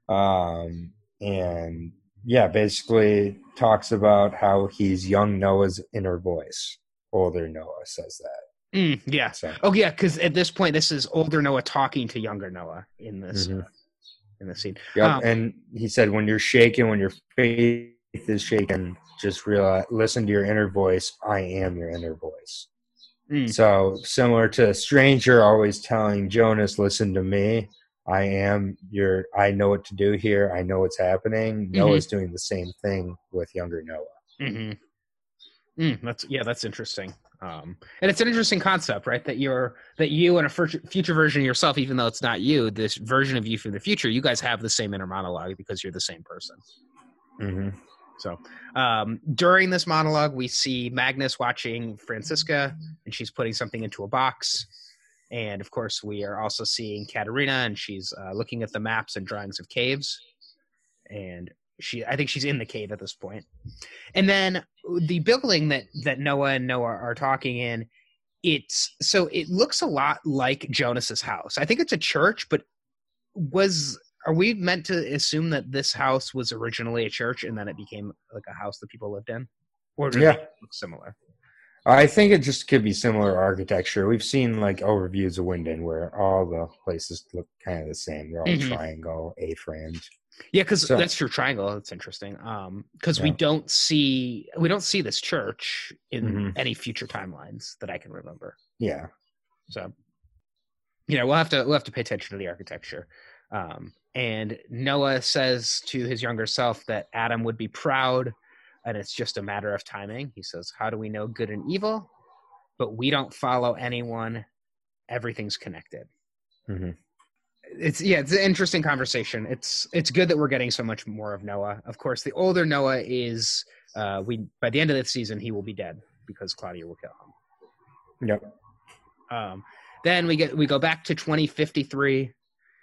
um, and yeah, basically talks about how he's young Noah's inner voice. Older Noah says that. Mm, yeah. So. Oh, yeah, because at this point, this is older Noah talking to younger Noah in this mm-hmm. uh, in this scene. Yep, um, and he said, when you're shaken, when your faith is shaken, just realize, listen to your inner voice. I am your inner voice. Mm. So similar to a stranger always telling Jonas, listen to me. I am your, I know what to do here. I know what's happening. Mm-hmm. Noah's doing the same thing with younger Noah. Mm-hmm. Mm, that's, yeah, that's interesting. Um, and it's an interesting concept, right? That you're, that you and a future version of yourself, even though it's not you, this version of you from the future, you guys have the same inner monologue because you're the same person. Mm-hmm. So um, during this monologue, we see Magnus watching Franziska, and she's putting something into a box. And, of course, we are also seeing Katerina, and she's uh, looking at the maps and drawings of caves. And she, I think she's in the cave at this point. And then the building that, that Noah and Noah are talking in, it's so it looks a lot like Jonas's house. I think it's a church, but was... Are we meant to assume that this house was originally a church and then it became like a house that people lived in? Or does yeah. it look similar? I think it just could be similar architecture. We've seen like overviews of Winden where all the places look kind of the same. They're all mm-hmm. triangle, A-framed. Yeah, because so, that's true. Triangle. That's interesting. Um, because yeah. we don't see we don't see this church in mm-hmm. any future timelines that I can remember. Yeah. So, you know, we'll have to we'll have to pay attention to the architecture. Um, and Noah says to his younger self that Adam would be proud, and it's just a matter of timing. He says, how do we know good and evil? But we don't follow anyone. Everything's connected. Mm-hmm. It's yeah, it's an interesting conversation. It's it's good that we're getting so much more of Noah. Of course, the older Noah is uh, we by the end of this season he will be dead because Claudia will kill him. Yep. Um, then we get we go back to twenty fifty-three.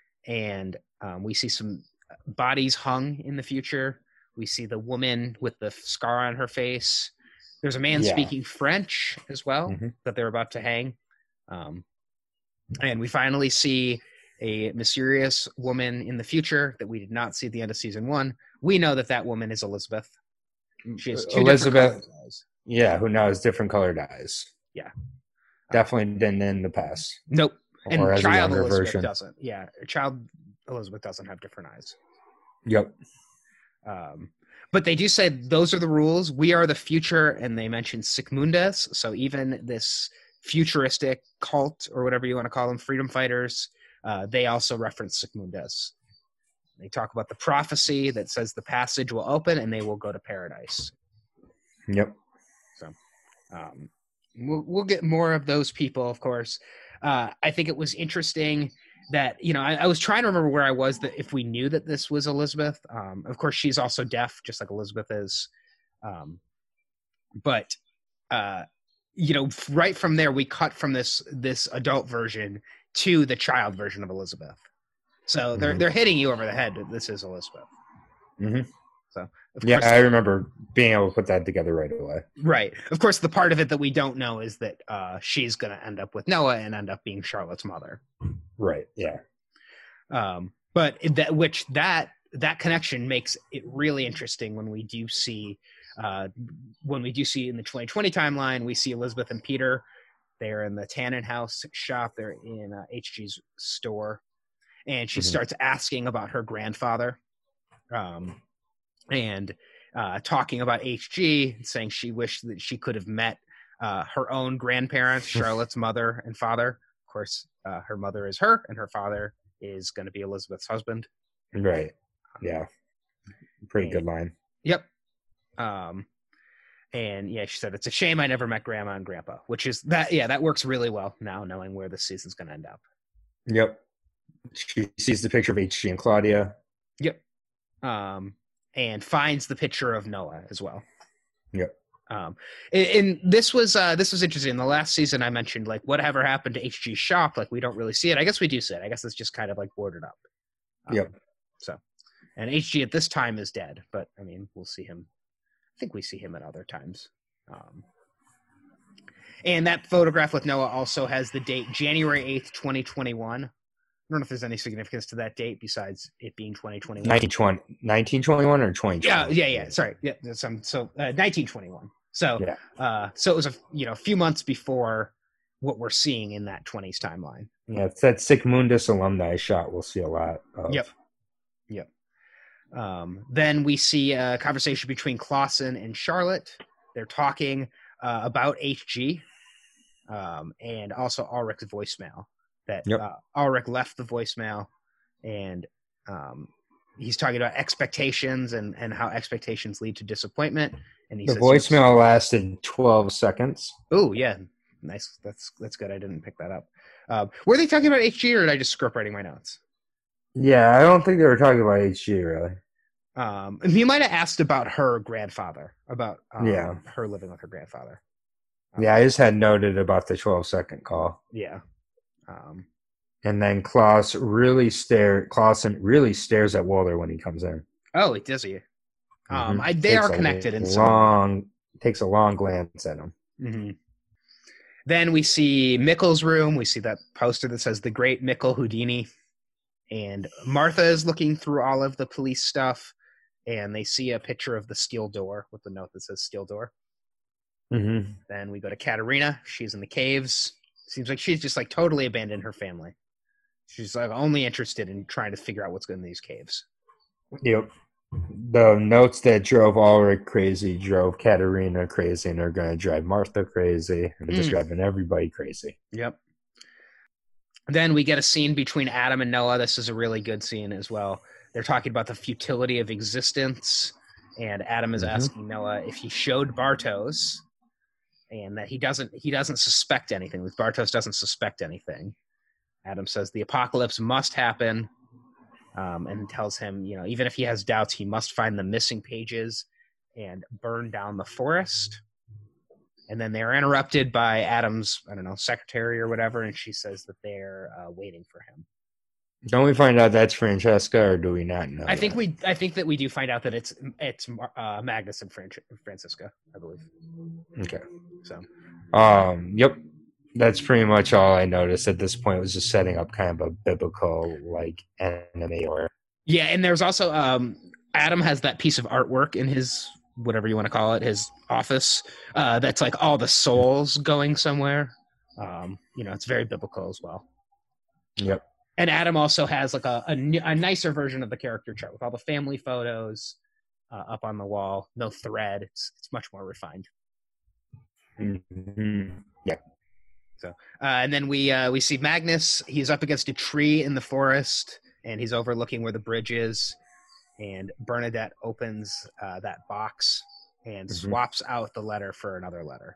And um, we see some bodies hung in the future. We see the woman with the scar on her face. There's a man yeah. speaking French as well mm-hmm. that they're about to hang. Um, and we finally see a mysterious woman in the future that we did not see at the end of season one. We know that that woman is Elizabeth. She has two Elizabeth, yeah, who now has different colored eyes. Yeah. Definitely um, didn't in the past. Nope. And or as child a younger Elizabeth version. doesn't. Yeah, child Elizabeth doesn't have different eyes. Yep. Um, but they do say those are the rules. We are the future, and they mention Sigmundes. So even this futuristic cult, or whatever you want to call them, freedom fighters, uh, they also reference Sigmundes. They talk about the prophecy that says the passage will open and they will go to paradise. Yep. So um, we'll, we'll get more of those people, of course. Uh, I think it was interesting that, you know, I, I was trying to remember where I was that if we knew that this was Elizabeth. Um, of course, she's also deaf, just like Elizabeth is. Um, but, uh, you know, right from there, we cut from this this adult version to the child version of Elizabeth. So they're Mhm. they're hitting you over the head that this is Elizabeth. hmm So of Yeah, course, I remember being able to put that together right away. right. Of course, the part of it that we don't know is that uh, she's going to end up with Noah and end up being Charlotte's mother. Right. Yeah. Um, but that which that that connection makes it really interesting when we do see uh, when we do see in the twenty twenty timeline, we see Elizabeth and Peter. They're in the Tannenhouse shop. They're in uh, H G's store, and she Mhm. starts asking about her grandfather, um, and uh, talking about H G, saying she wished that she could have met uh, her own grandparents, Charlotte's mother and father. Of course, uh, her mother is her, and her father is going to be Elizabeth's husband. Right. Yeah. Pretty good line. Yep. Um, and yeah, she said, it's a shame I never met grandma and grandpa, which is that. Yeah, that works really well now, knowing where the season's going to end up. Yep. She sees the picture of H G and Claudia. Yep. Um, and finds the picture of Noah as well. Yep. Um, and, and this was uh, this was interesting. In the last season, I mentioned like whatever happened to H G's shop. Like we don't really see it. I guess we do see it. I guess it's just kind of like boarded up. Um, Yep. So, and H G at this time is dead, but I mean, we'll see him. I think we see him at other times. Um, and that photograph with Noah also has the date January eighth, twenty twenty-one. I don't know if there's any significance to that date besides it being twenty twenty-one. nineteen twenty, nineteen twenty-one or twenty twenty? Yeah, yeah, yeah. Sorry, yeah. Some so uh, nineteen twenty-one. So, Yeah. uh, so it was a you know a few months before what we're seeing in that twenties timeline. Yeah, it's that Sigmundus alumni shot we'll see a lot of. Yep. Yep. Um, then we see a conversation between Clausen and Charlotte. They're talking uh, about H G um, and also Ulrich's voicemail. That Yep. uh, Ulrich left the voicemail, and um, he's talking about expectations and, and how expectations lead to disappointment. And he The says, voicemail lasted twelve seconds. "Oh yeah, nice. That's that's good. I didn't pick that up. Um, were they talking about H G, or did I just script writing my notes? Yeah, I don't think they were talking about H G really. Um, he might have asked about her grandfather, about um, Yeah. her living with her grandfather. Um, Yeah, I just had noted about the twelve second call. yeah. Um, And then Klaus really stare Clausen really stares at Walter when he comes in. oh, it does he? Um, Mhm. I, they Takes are a connected in some. long takes a long glance at him. Mm-hmm. Then we see Mikkel's room. We see that poster that says "The Great Mikkel Houdini," and Martha is looking through all of the police stuff, and they see a picture of the steel door with the note that says "steel door." Mm-hmm. Then we go to Katerina. She's in the caves. Seems like she's just like totally abandoned her family. She's like only interested in trying to figure out what's in these caves. Yep. The notes that drove Ulrich crazy drove Katerina crazy, and they're going to drive Martha crazy, and they're just Mm. driving everybody crazy. Yep. Then we get a scene between Adam and Noah. This is a really good scene as well. They're talking about the futility of existence, and Adam is Mhm. asking Noah if he showed Bartos, and that he doesn't he doesn't suspect anything. That Bartos doesn't suspect anything. Adam says the apocalypse must happen, um, and tells him, you know, even if he has doubts, he must find the missing pages and burn down the forest. And then they're interrupted by Adam's, I don't know, secretary or whatever, and she says that they're uh, waiting for him. Don't we find out that's Francesca, or do we not know? I think that? we, I think that we do find out that it's it's uh, Magnus and Fran- Francisca, I believe. Okay. So, Um. Yep. That's pretty much all I noticed at this point. Was just setting up kind of a biblical like enemy, or yeah, and there's also um, Adam has that piece of artwork in his whatever you want to call it, his office. Uh, that's like all the souls going somewhere. Um, you know, it's very biblical as well. yep. And Adam also has like a, a, a nicer version of the character chart with all the family photos uh, up on the wall. No thread. It's it's much more refined. Mm-hmm. Yeah. So, uh, and then we uh, we see Magnus. He's up against a tree in the forest, and he's overlooking where the bridge is. And Bernadette opens uh, that box and Mhm. swaps out the letter for another letter.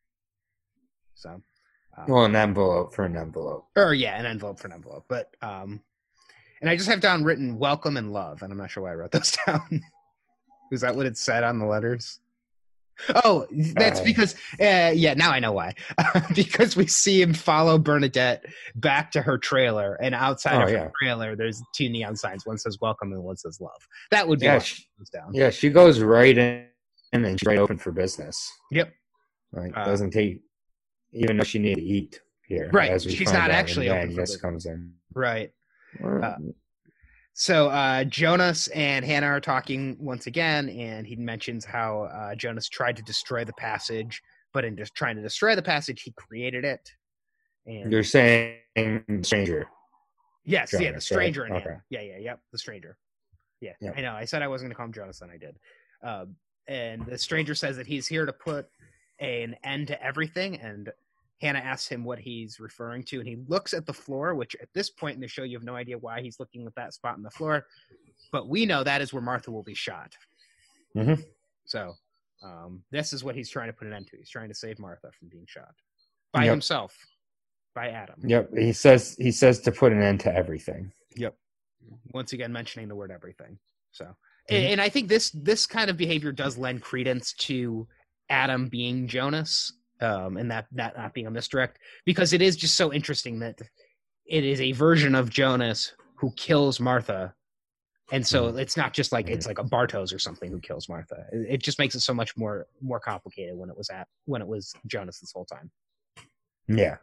So, um, Well, an envelope for an envelope. or yeah, an envelope for an envelope. But um, and I just have down written "welcome" and "love," and I'm not sure why I wrote those down. Is that what it said on the letters? Oh, that's Uh, because, uh, yeah, now I know why. Because we see him follow Bernadette back to her trailer, and outside oh of her yeah, trailer, there's two neon signs. One says welcome and one says love. That would be yeah, why it she, goes down. yeah. She goes right in and she's right open for business. Yep. Like Uh, doesn't take even though she need to eat here, right. as we She's find not out actually when open for Magnus business. comes in. Right. Well, Uh, So uh, Jonas and Hannah are talking once again, and he mentions how uh, Jonas tried to destroy the passage, but in just trying to destroy the passage, he created it. And you're saying stranger. yes, Jonas, yeah, the stranger right? in Okay. Hannah. Yeah, yeah, yep, the stranger. Yeah, Yep. I know. I said I wasn't going to call him Jonas, and I did. Uh, and the stranger says that he's here to put an end to everything, and Hannah asks him what he's referring to, and he looks at the floor, which at this point in the show, you have no idea why he's looking at that spot in the floor. But we know that is where Martha will be shot. Mm-hmm. So um, this is what he's trying to put an end to. He's trying to save Martha from being shot by Yep. himself, by Adam. Yep. He says he says to put an end to everything. Yep. Once again, mentioning the word everything. So, Mm-hmm. and I think this this kind of behavior does lend credence to Adam being Jonas, um, and that that not being a misdirect, because it is just so interesting that it is a version of Jonas who kills Martha. And so Mhm. it's not just like it's like a Bartos or something who kills Martha. It, it just makes it so much more more complicated when it was at when it was Jonas this whole time. Yeah.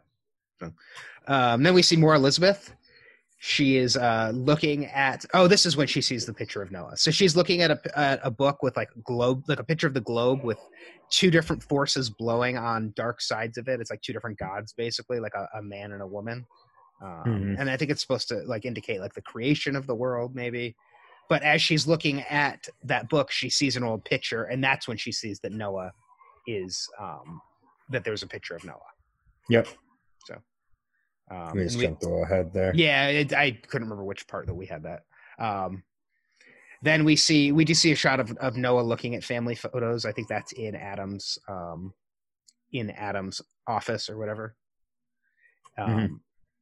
Um, then we see more Elizabeth. She is uh, looking at. Oh, this is when she sees the picture of Noah. So she's looking at a at a book with like a globe, like a picture of the globe with two different forces blowing on dark sides of it. It's like two different gods, basically, like a, a man and a woman. Um, Mhm. And I think it's supposed to like indicate like the creation of the world, maybe. But as she's looking at that book, she sees an old picture, and that's when she sees that Noah is um, that there's a picture of Noah. Yep. So um, We and just we, jumped a little ahead there. yeah, it, I couldn't remember which part that we had that. Um, then we see we do see a shot of, of Noah looking at family photos. I think that's in Adam's um, in Adam's office or whatever. Um, Mhm.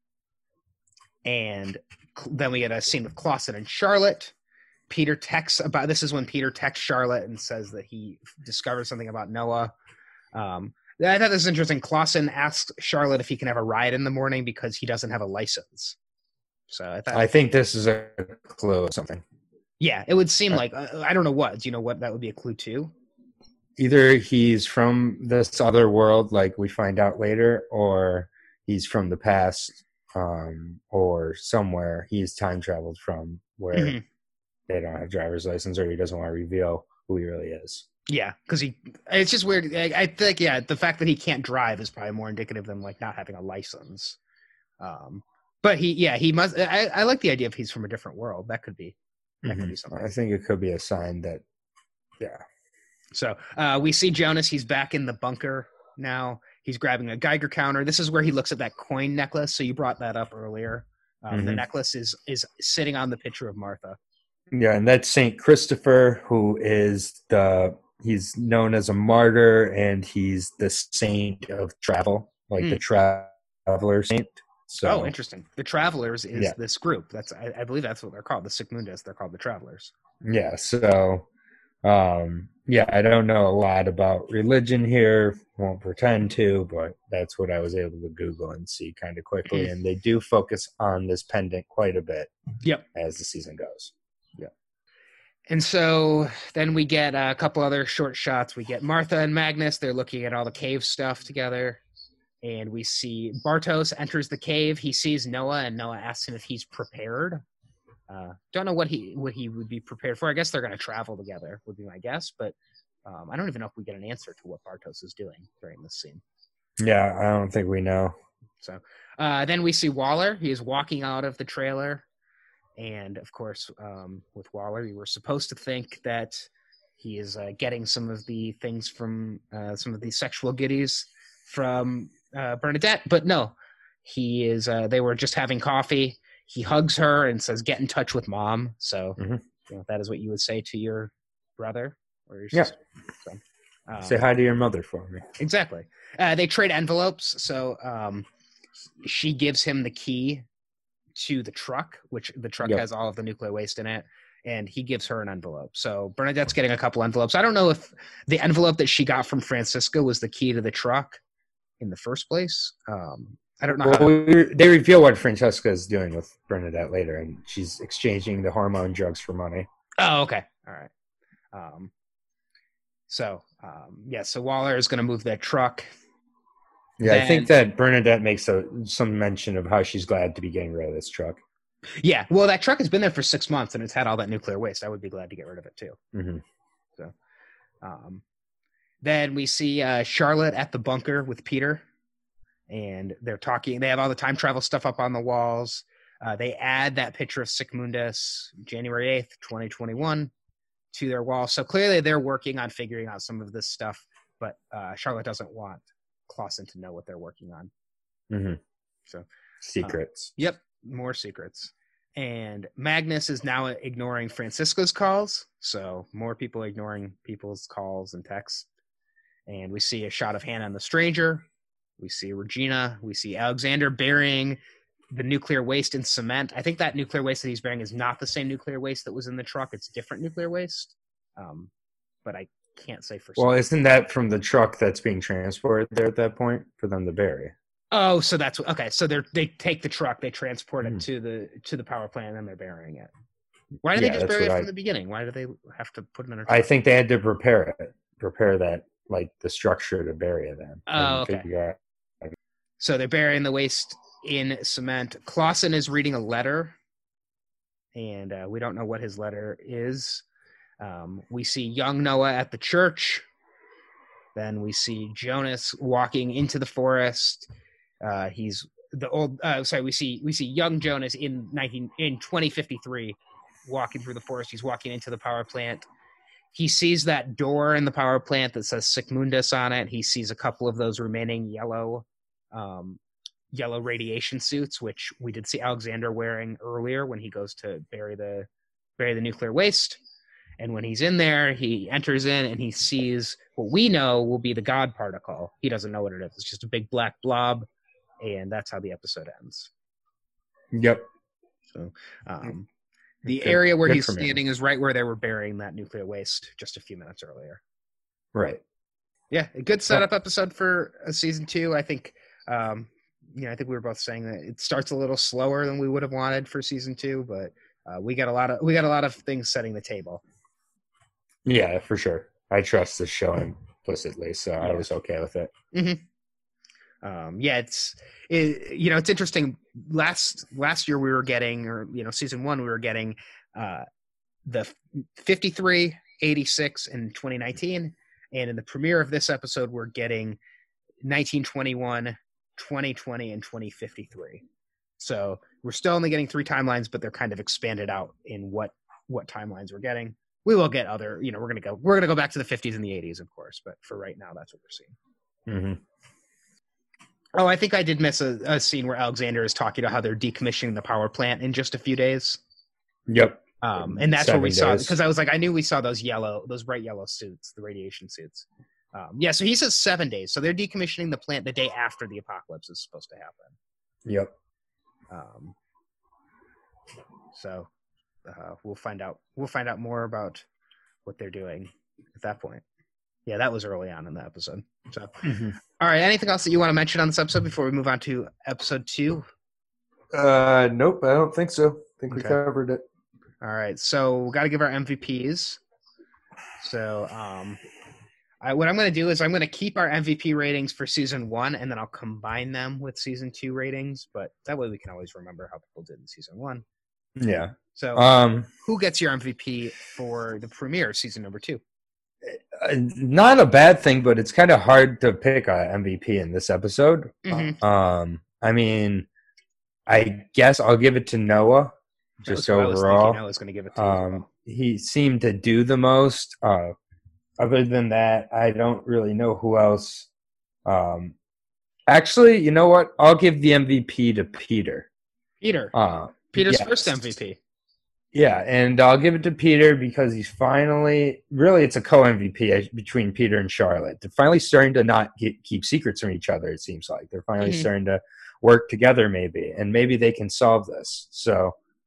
And then we get a scene with Clausen and Charlotte. Peter texts about this is when Peter texts Charlotte and says that he discovered something about Noah. Um, I thought this was interesting. Clausen asks Charlotte if he can have a ride in the morning because he doesn't have a license. So I thought, I think this is a clue of something. yeah, it would seem Uh, like uh, I don't know what. Do you know what that would be a clue to? Either he's from this other world, like we find out later, or he's from the past, um, or somewhere he's time traveled from where Mm-hmm. they don't have driver's license, or he doesn't want to reveal who he really is. Yeah, because he it's just weird. I, I think yeah, the fact that he can't drive is probably more indicative than like not having a license. Um, but he yeah he must. I, I like the idea if he's from a different world. That could be that could be Mhm. something. I think it could be a sign that, yeah. So uh, we see Jonas. He's back in the bunker now. He's grabbing a Geiger counter. This is where he looks at that coin necklace. So you brought that up earlier. Um, The Mhm. necklace is is sitting on the picture of Martha. Yeah, and that's Saint Christopher, who is the he's known as a martyr, and he's the saint of travel, like Hmm. the traveler saint. So Oh, interesting. The Travelers is Yeah. this group. That's I, I believe that's what they're called. The Sigmundas. They're called the Travelers. yeah, so um, yeah, I don't know a lot about religion here. Won't pretend to, but that's what I was able to Google and see kind of quickly. And they do focus on this pendant quite a bit. Yep. As the season goes. And so then we get a couple other short shots. We get Martha and Magnus. They're looking at all the cave stuff together. And we see Bartos enters the cave. He sees Noah, and Noah asks him if he's prepared. Uh, don't know what he what he would be prepared for. I guess they're going to travel together, would be my guess. But um, I don't even know if we get an answer to what Bartos is doing during this scene. Yeah, I don't think we know. So uh, then we see Waller. He is walking out of the trailer. And, of course, um, with Waller, we were supposed to think that he is uh, getting some of the things from uh, some of the sexual goodies from uh, Bernadette. But no, he is. Uh, they were just having coffee. He hugs her and says, "Get in touch with mom." So Mhm. you know, that is what you would say to your brother or your Yeah. sister. So, um, Say hi to your mother for me. Exactly. Uh, they trade envelopes. So um, she gives him the key to the truck, which the truck Yep. has all of the nuclear waste in it. and he gives her an envelope. So Bernadette's getting a couple envelopes. I don't know if the envelope that she got from Francisco was the key to the truck in the first place. Um, I don't know. Well, how we, they reveal what Francesca is doing with Bernadette later, and she's exchanging the hormone drugs for money. Oh, okay. All right. Um, so, um, yeah, so Waller is going to move that truck. Yeah, Then, I think that Bernadette makes a, some mention of how she's glad to be getting rid of this truck. Yeah, well, that truck has been there for six months, and it's had all that nuclear waste. I would be glad to get rid of it, too. Mm-hmm. So, um, then we see uh, Charlotte at the bunker with Peter, and they're talking. They have all the time travel stuff up on the walls. Uh, they add that picture of Sigmundus, January eighth, twenty twenty-one, to their wall. So clearly they're working on figuring out some of this stuff, but uh, Charlotte doesn't want Clausen to know what they're working on. Mm-hmm. So secrets. Uh, yep, more secrets. And Magnus is now ignoring Francisco's calls, so more people ignoring people's calls and texts. And we see a shot of Hannah and the stranger. We see Regina. We see Alexander burying the nuclear waste in cement. I think that nuclear waste that he's burying is not the same nuclear waste that was in the truck. It's different nuclear waste, um, but I can't say for well, certain. Isn't that from the truck that's being transported there at that point for them to bury? Oh, so that's okay. So they they take the truck, they transport it Mm. to the to the power plant, and then they're burying it. Why do Yeah, they just that's bury it what from I- the beginning? Why do they have to put it in a truck? I think they had to prepare it, prepare that, like the structure to bury it in. Oh, and okay. figure out- So they're burying the waste in cement. Clausen is reading a letter, and uh, we don't know what his letter is. Um, we see young Noah at the church. Then we see Jonas walking into the forest. Uh, he's the old. Uh, sorry, we see we see young Jonas in nineteen in twenty fifty-three, walking through the forest. He's walking into the power plant. He sees that door in the power plant that says Sigmundus on it. He sees a couple of those remaining yellow, um, yellow radiation suits, which we did see Alexander wearing earlier when he goes to bury the bury the nuclear waste. And when he's in there, he enters in and he sees what we know will be the God particle. He doesn't know what it is. It's just a big black blob, and that's how the episode ends. Yep. So um, the Good- area where good he's for me. standing is right where they were burying that nuclear waste just a few minutes earlier. Right. Yeah, a good setup episode for a season two. I think, um, you know, I think we were both saying that it starts a little slower than we would have wanted for season two, but uh, we got a lot of we got a lot of things setting the table. Yeah, for sure. I trust the show implicitly, so I Yeah. was okay with it. Um, yeah, it's it, you know it's interesting. Last last year we were getting, or you know, season one we were getting uh, the fifty-three, eighty-six, and twenty nineteen, and in the premiere of this episode we're getting nineteen twenty-one, twenty twenty, and twenty fifty-three. So we're still only getting three timelines, but they're kind of expanded out in what what timelines we're getting. We will get other, you know, we're gonna go we're gonna go back to the fifties and the eighties, of course, but for right now, that's what we're seeing. Mm-hmm. Oh, I think I did miss a, a scene where Alexander is talking about how they're decommissioning the power plant in just a few days. Yep. Um, and that's what we Seven saw, days. because I was like, I knew we saw those yellow, those bright yellow suits, the radiation suits. Um, yeah, so he says seven days. So they're decommissioning the plant the day after the apocalypse is supposed to happen. Yep. Um, so uh, we'll find out. We'll find out more about what they're doing at that point. Yeah, that was early on in the episode. So, Mm-hmm. all right. Anything else that you want to mention on this episode before we move on to episode two? Uh, nope, I don't think so. I think we Okay. covered it. All right. So we got to give our M V Ps. So, um, I, what I'm going to do is I'm going to keep our M V P ratings for season one, and then I'll combine them with season two ratings. But that way we can always remember how people did in season one. Yeah. So, Um, who gets your M V P for the premiere season number two? uh, not a bad thing, but it's kind of hard to pick a M V P in this episode. Mhm. Um, I mean, I guess I'll give it to Noah. Just That's what I was thinking overall, I was going to give it to. you as um, well. he seemed to do the most. Uh, other than that, I don't really know who else. Um, actually, you know what? I'll give the M V P to Peter. Peter. Uh, Peter's yes. first M V P. Yeah, and I'll give it to Peter because he's finally, really, it's a co-M V P between Peter and Charlotte. They're finally starting to not get, keep secrets from each other, it seems like. They're finally Mhm. starting to work together, maybe, and maybe they can solve this. So,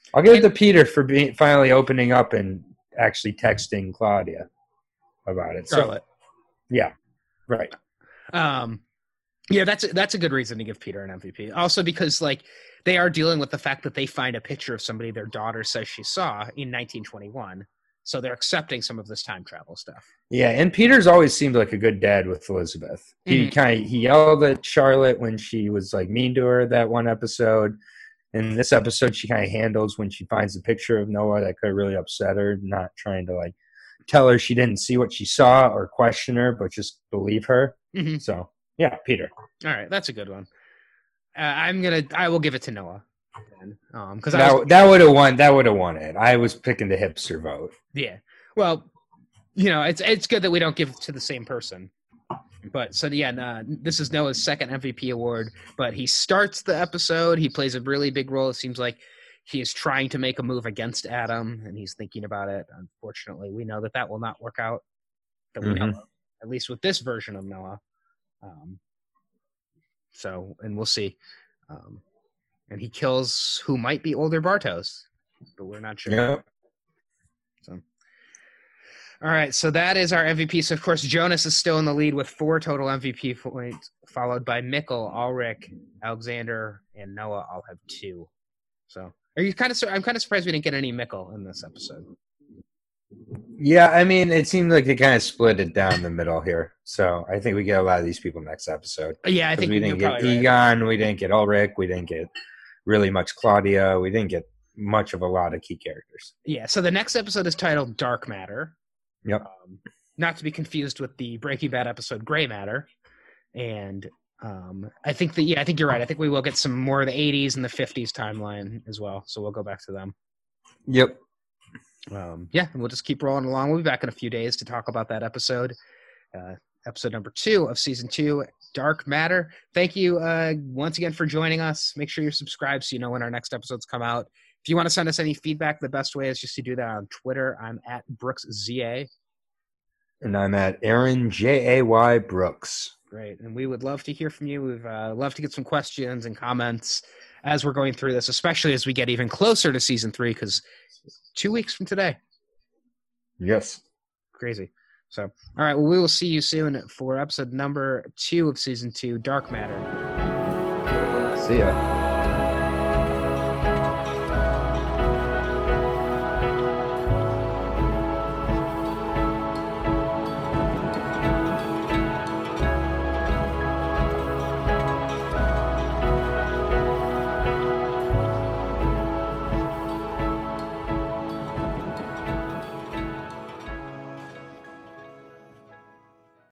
I'll give it to Peter for being finally opening up and actually texting Claudia about it. Charlotte. So, yeah, right. Um, yeah, that's that's a good reason to give Peter an M V P. Also, because like they are dealing with the fact that they find a picture of somebody their daughter says she saw in nineteen twenty-one, so they're accepting some of this time travel stuff. Yeah, and Peter's always seemed like a good dad with Elizabeth. He Mhm. kind of he yelled at Charlotte when she was like mean to her that one episode. In this episode, she kind of handles when she finds a picture of Noah that could really upset her, not trying to like tell her she didn't see what she saw or question her, but just believe her. Mhm. So, yeah, Peter. All right, that's a good one. Uh, I'm gonna. I will give it to Noah. Um, because That that would have won. That would have won it. I was picking the hipster vote. Yeah. Well, you know, it's it's good that we don't give it to the same person. But so yeah, nah, this is Noah's second M V P award. But he starts the episode. He plays a really big role. It seems like he is trying to make a move against Adam, and he's thinking about it. Unfortunately, we know that that will not work out. That we Mhm. know, of, at least with this version of Noah. Um, so, and we'll see. Um, and he kills who might be older Bartos, but we're not sure. Yep. So, all right. So that is our M V P. So of course, Jonas is still in the lead with four total M V P points, followed by Mikkel, Ulrich, Alexander, and Noah. All have two. So, are you kind of? I'm kind of surprised we didn't get any Mikkel in this episode. Yeah, I mean, it seemed like they kind of split it down the middle here. So I think we get a lot of these people next episode. Yeah, I think we didn't you're get probably right. Egon, we didn't get Ulrich, we didn't get really much Claudia, we didn't get much of a lot of key characters. Yeah. So the next episode is titled Dark Matter. Yep. Um, not to be confused with the Breaking Bad episode Gray Matter. And um, I think that yeah, I think you're right. I think we will get some more of the eighties and the fifties timeline as well. So we'll go back to them. Yep. Um, yeah, and we'll just keep rolling along. We'll be back in a few days to talk about that episode. Uh, episode number two of season two, Dark Matter. Thank you uh, once again for joining us. Make sure you're subscribed so you know when our next episodes come out. If you want to send us any feedback, the best way is just to do that on Twitter. I'm at BrooksZA. And I'm at Aaron J A Y Brooks. Great. And we would love to hear from you. We'd uh, love to get some questions and comments as we're going through this, especially as we get even closer to season three, because two weeks from today. Yes. Crazy. So, all right. Well, we will see you soon for episode number two of season two, Dark Matter. See ya.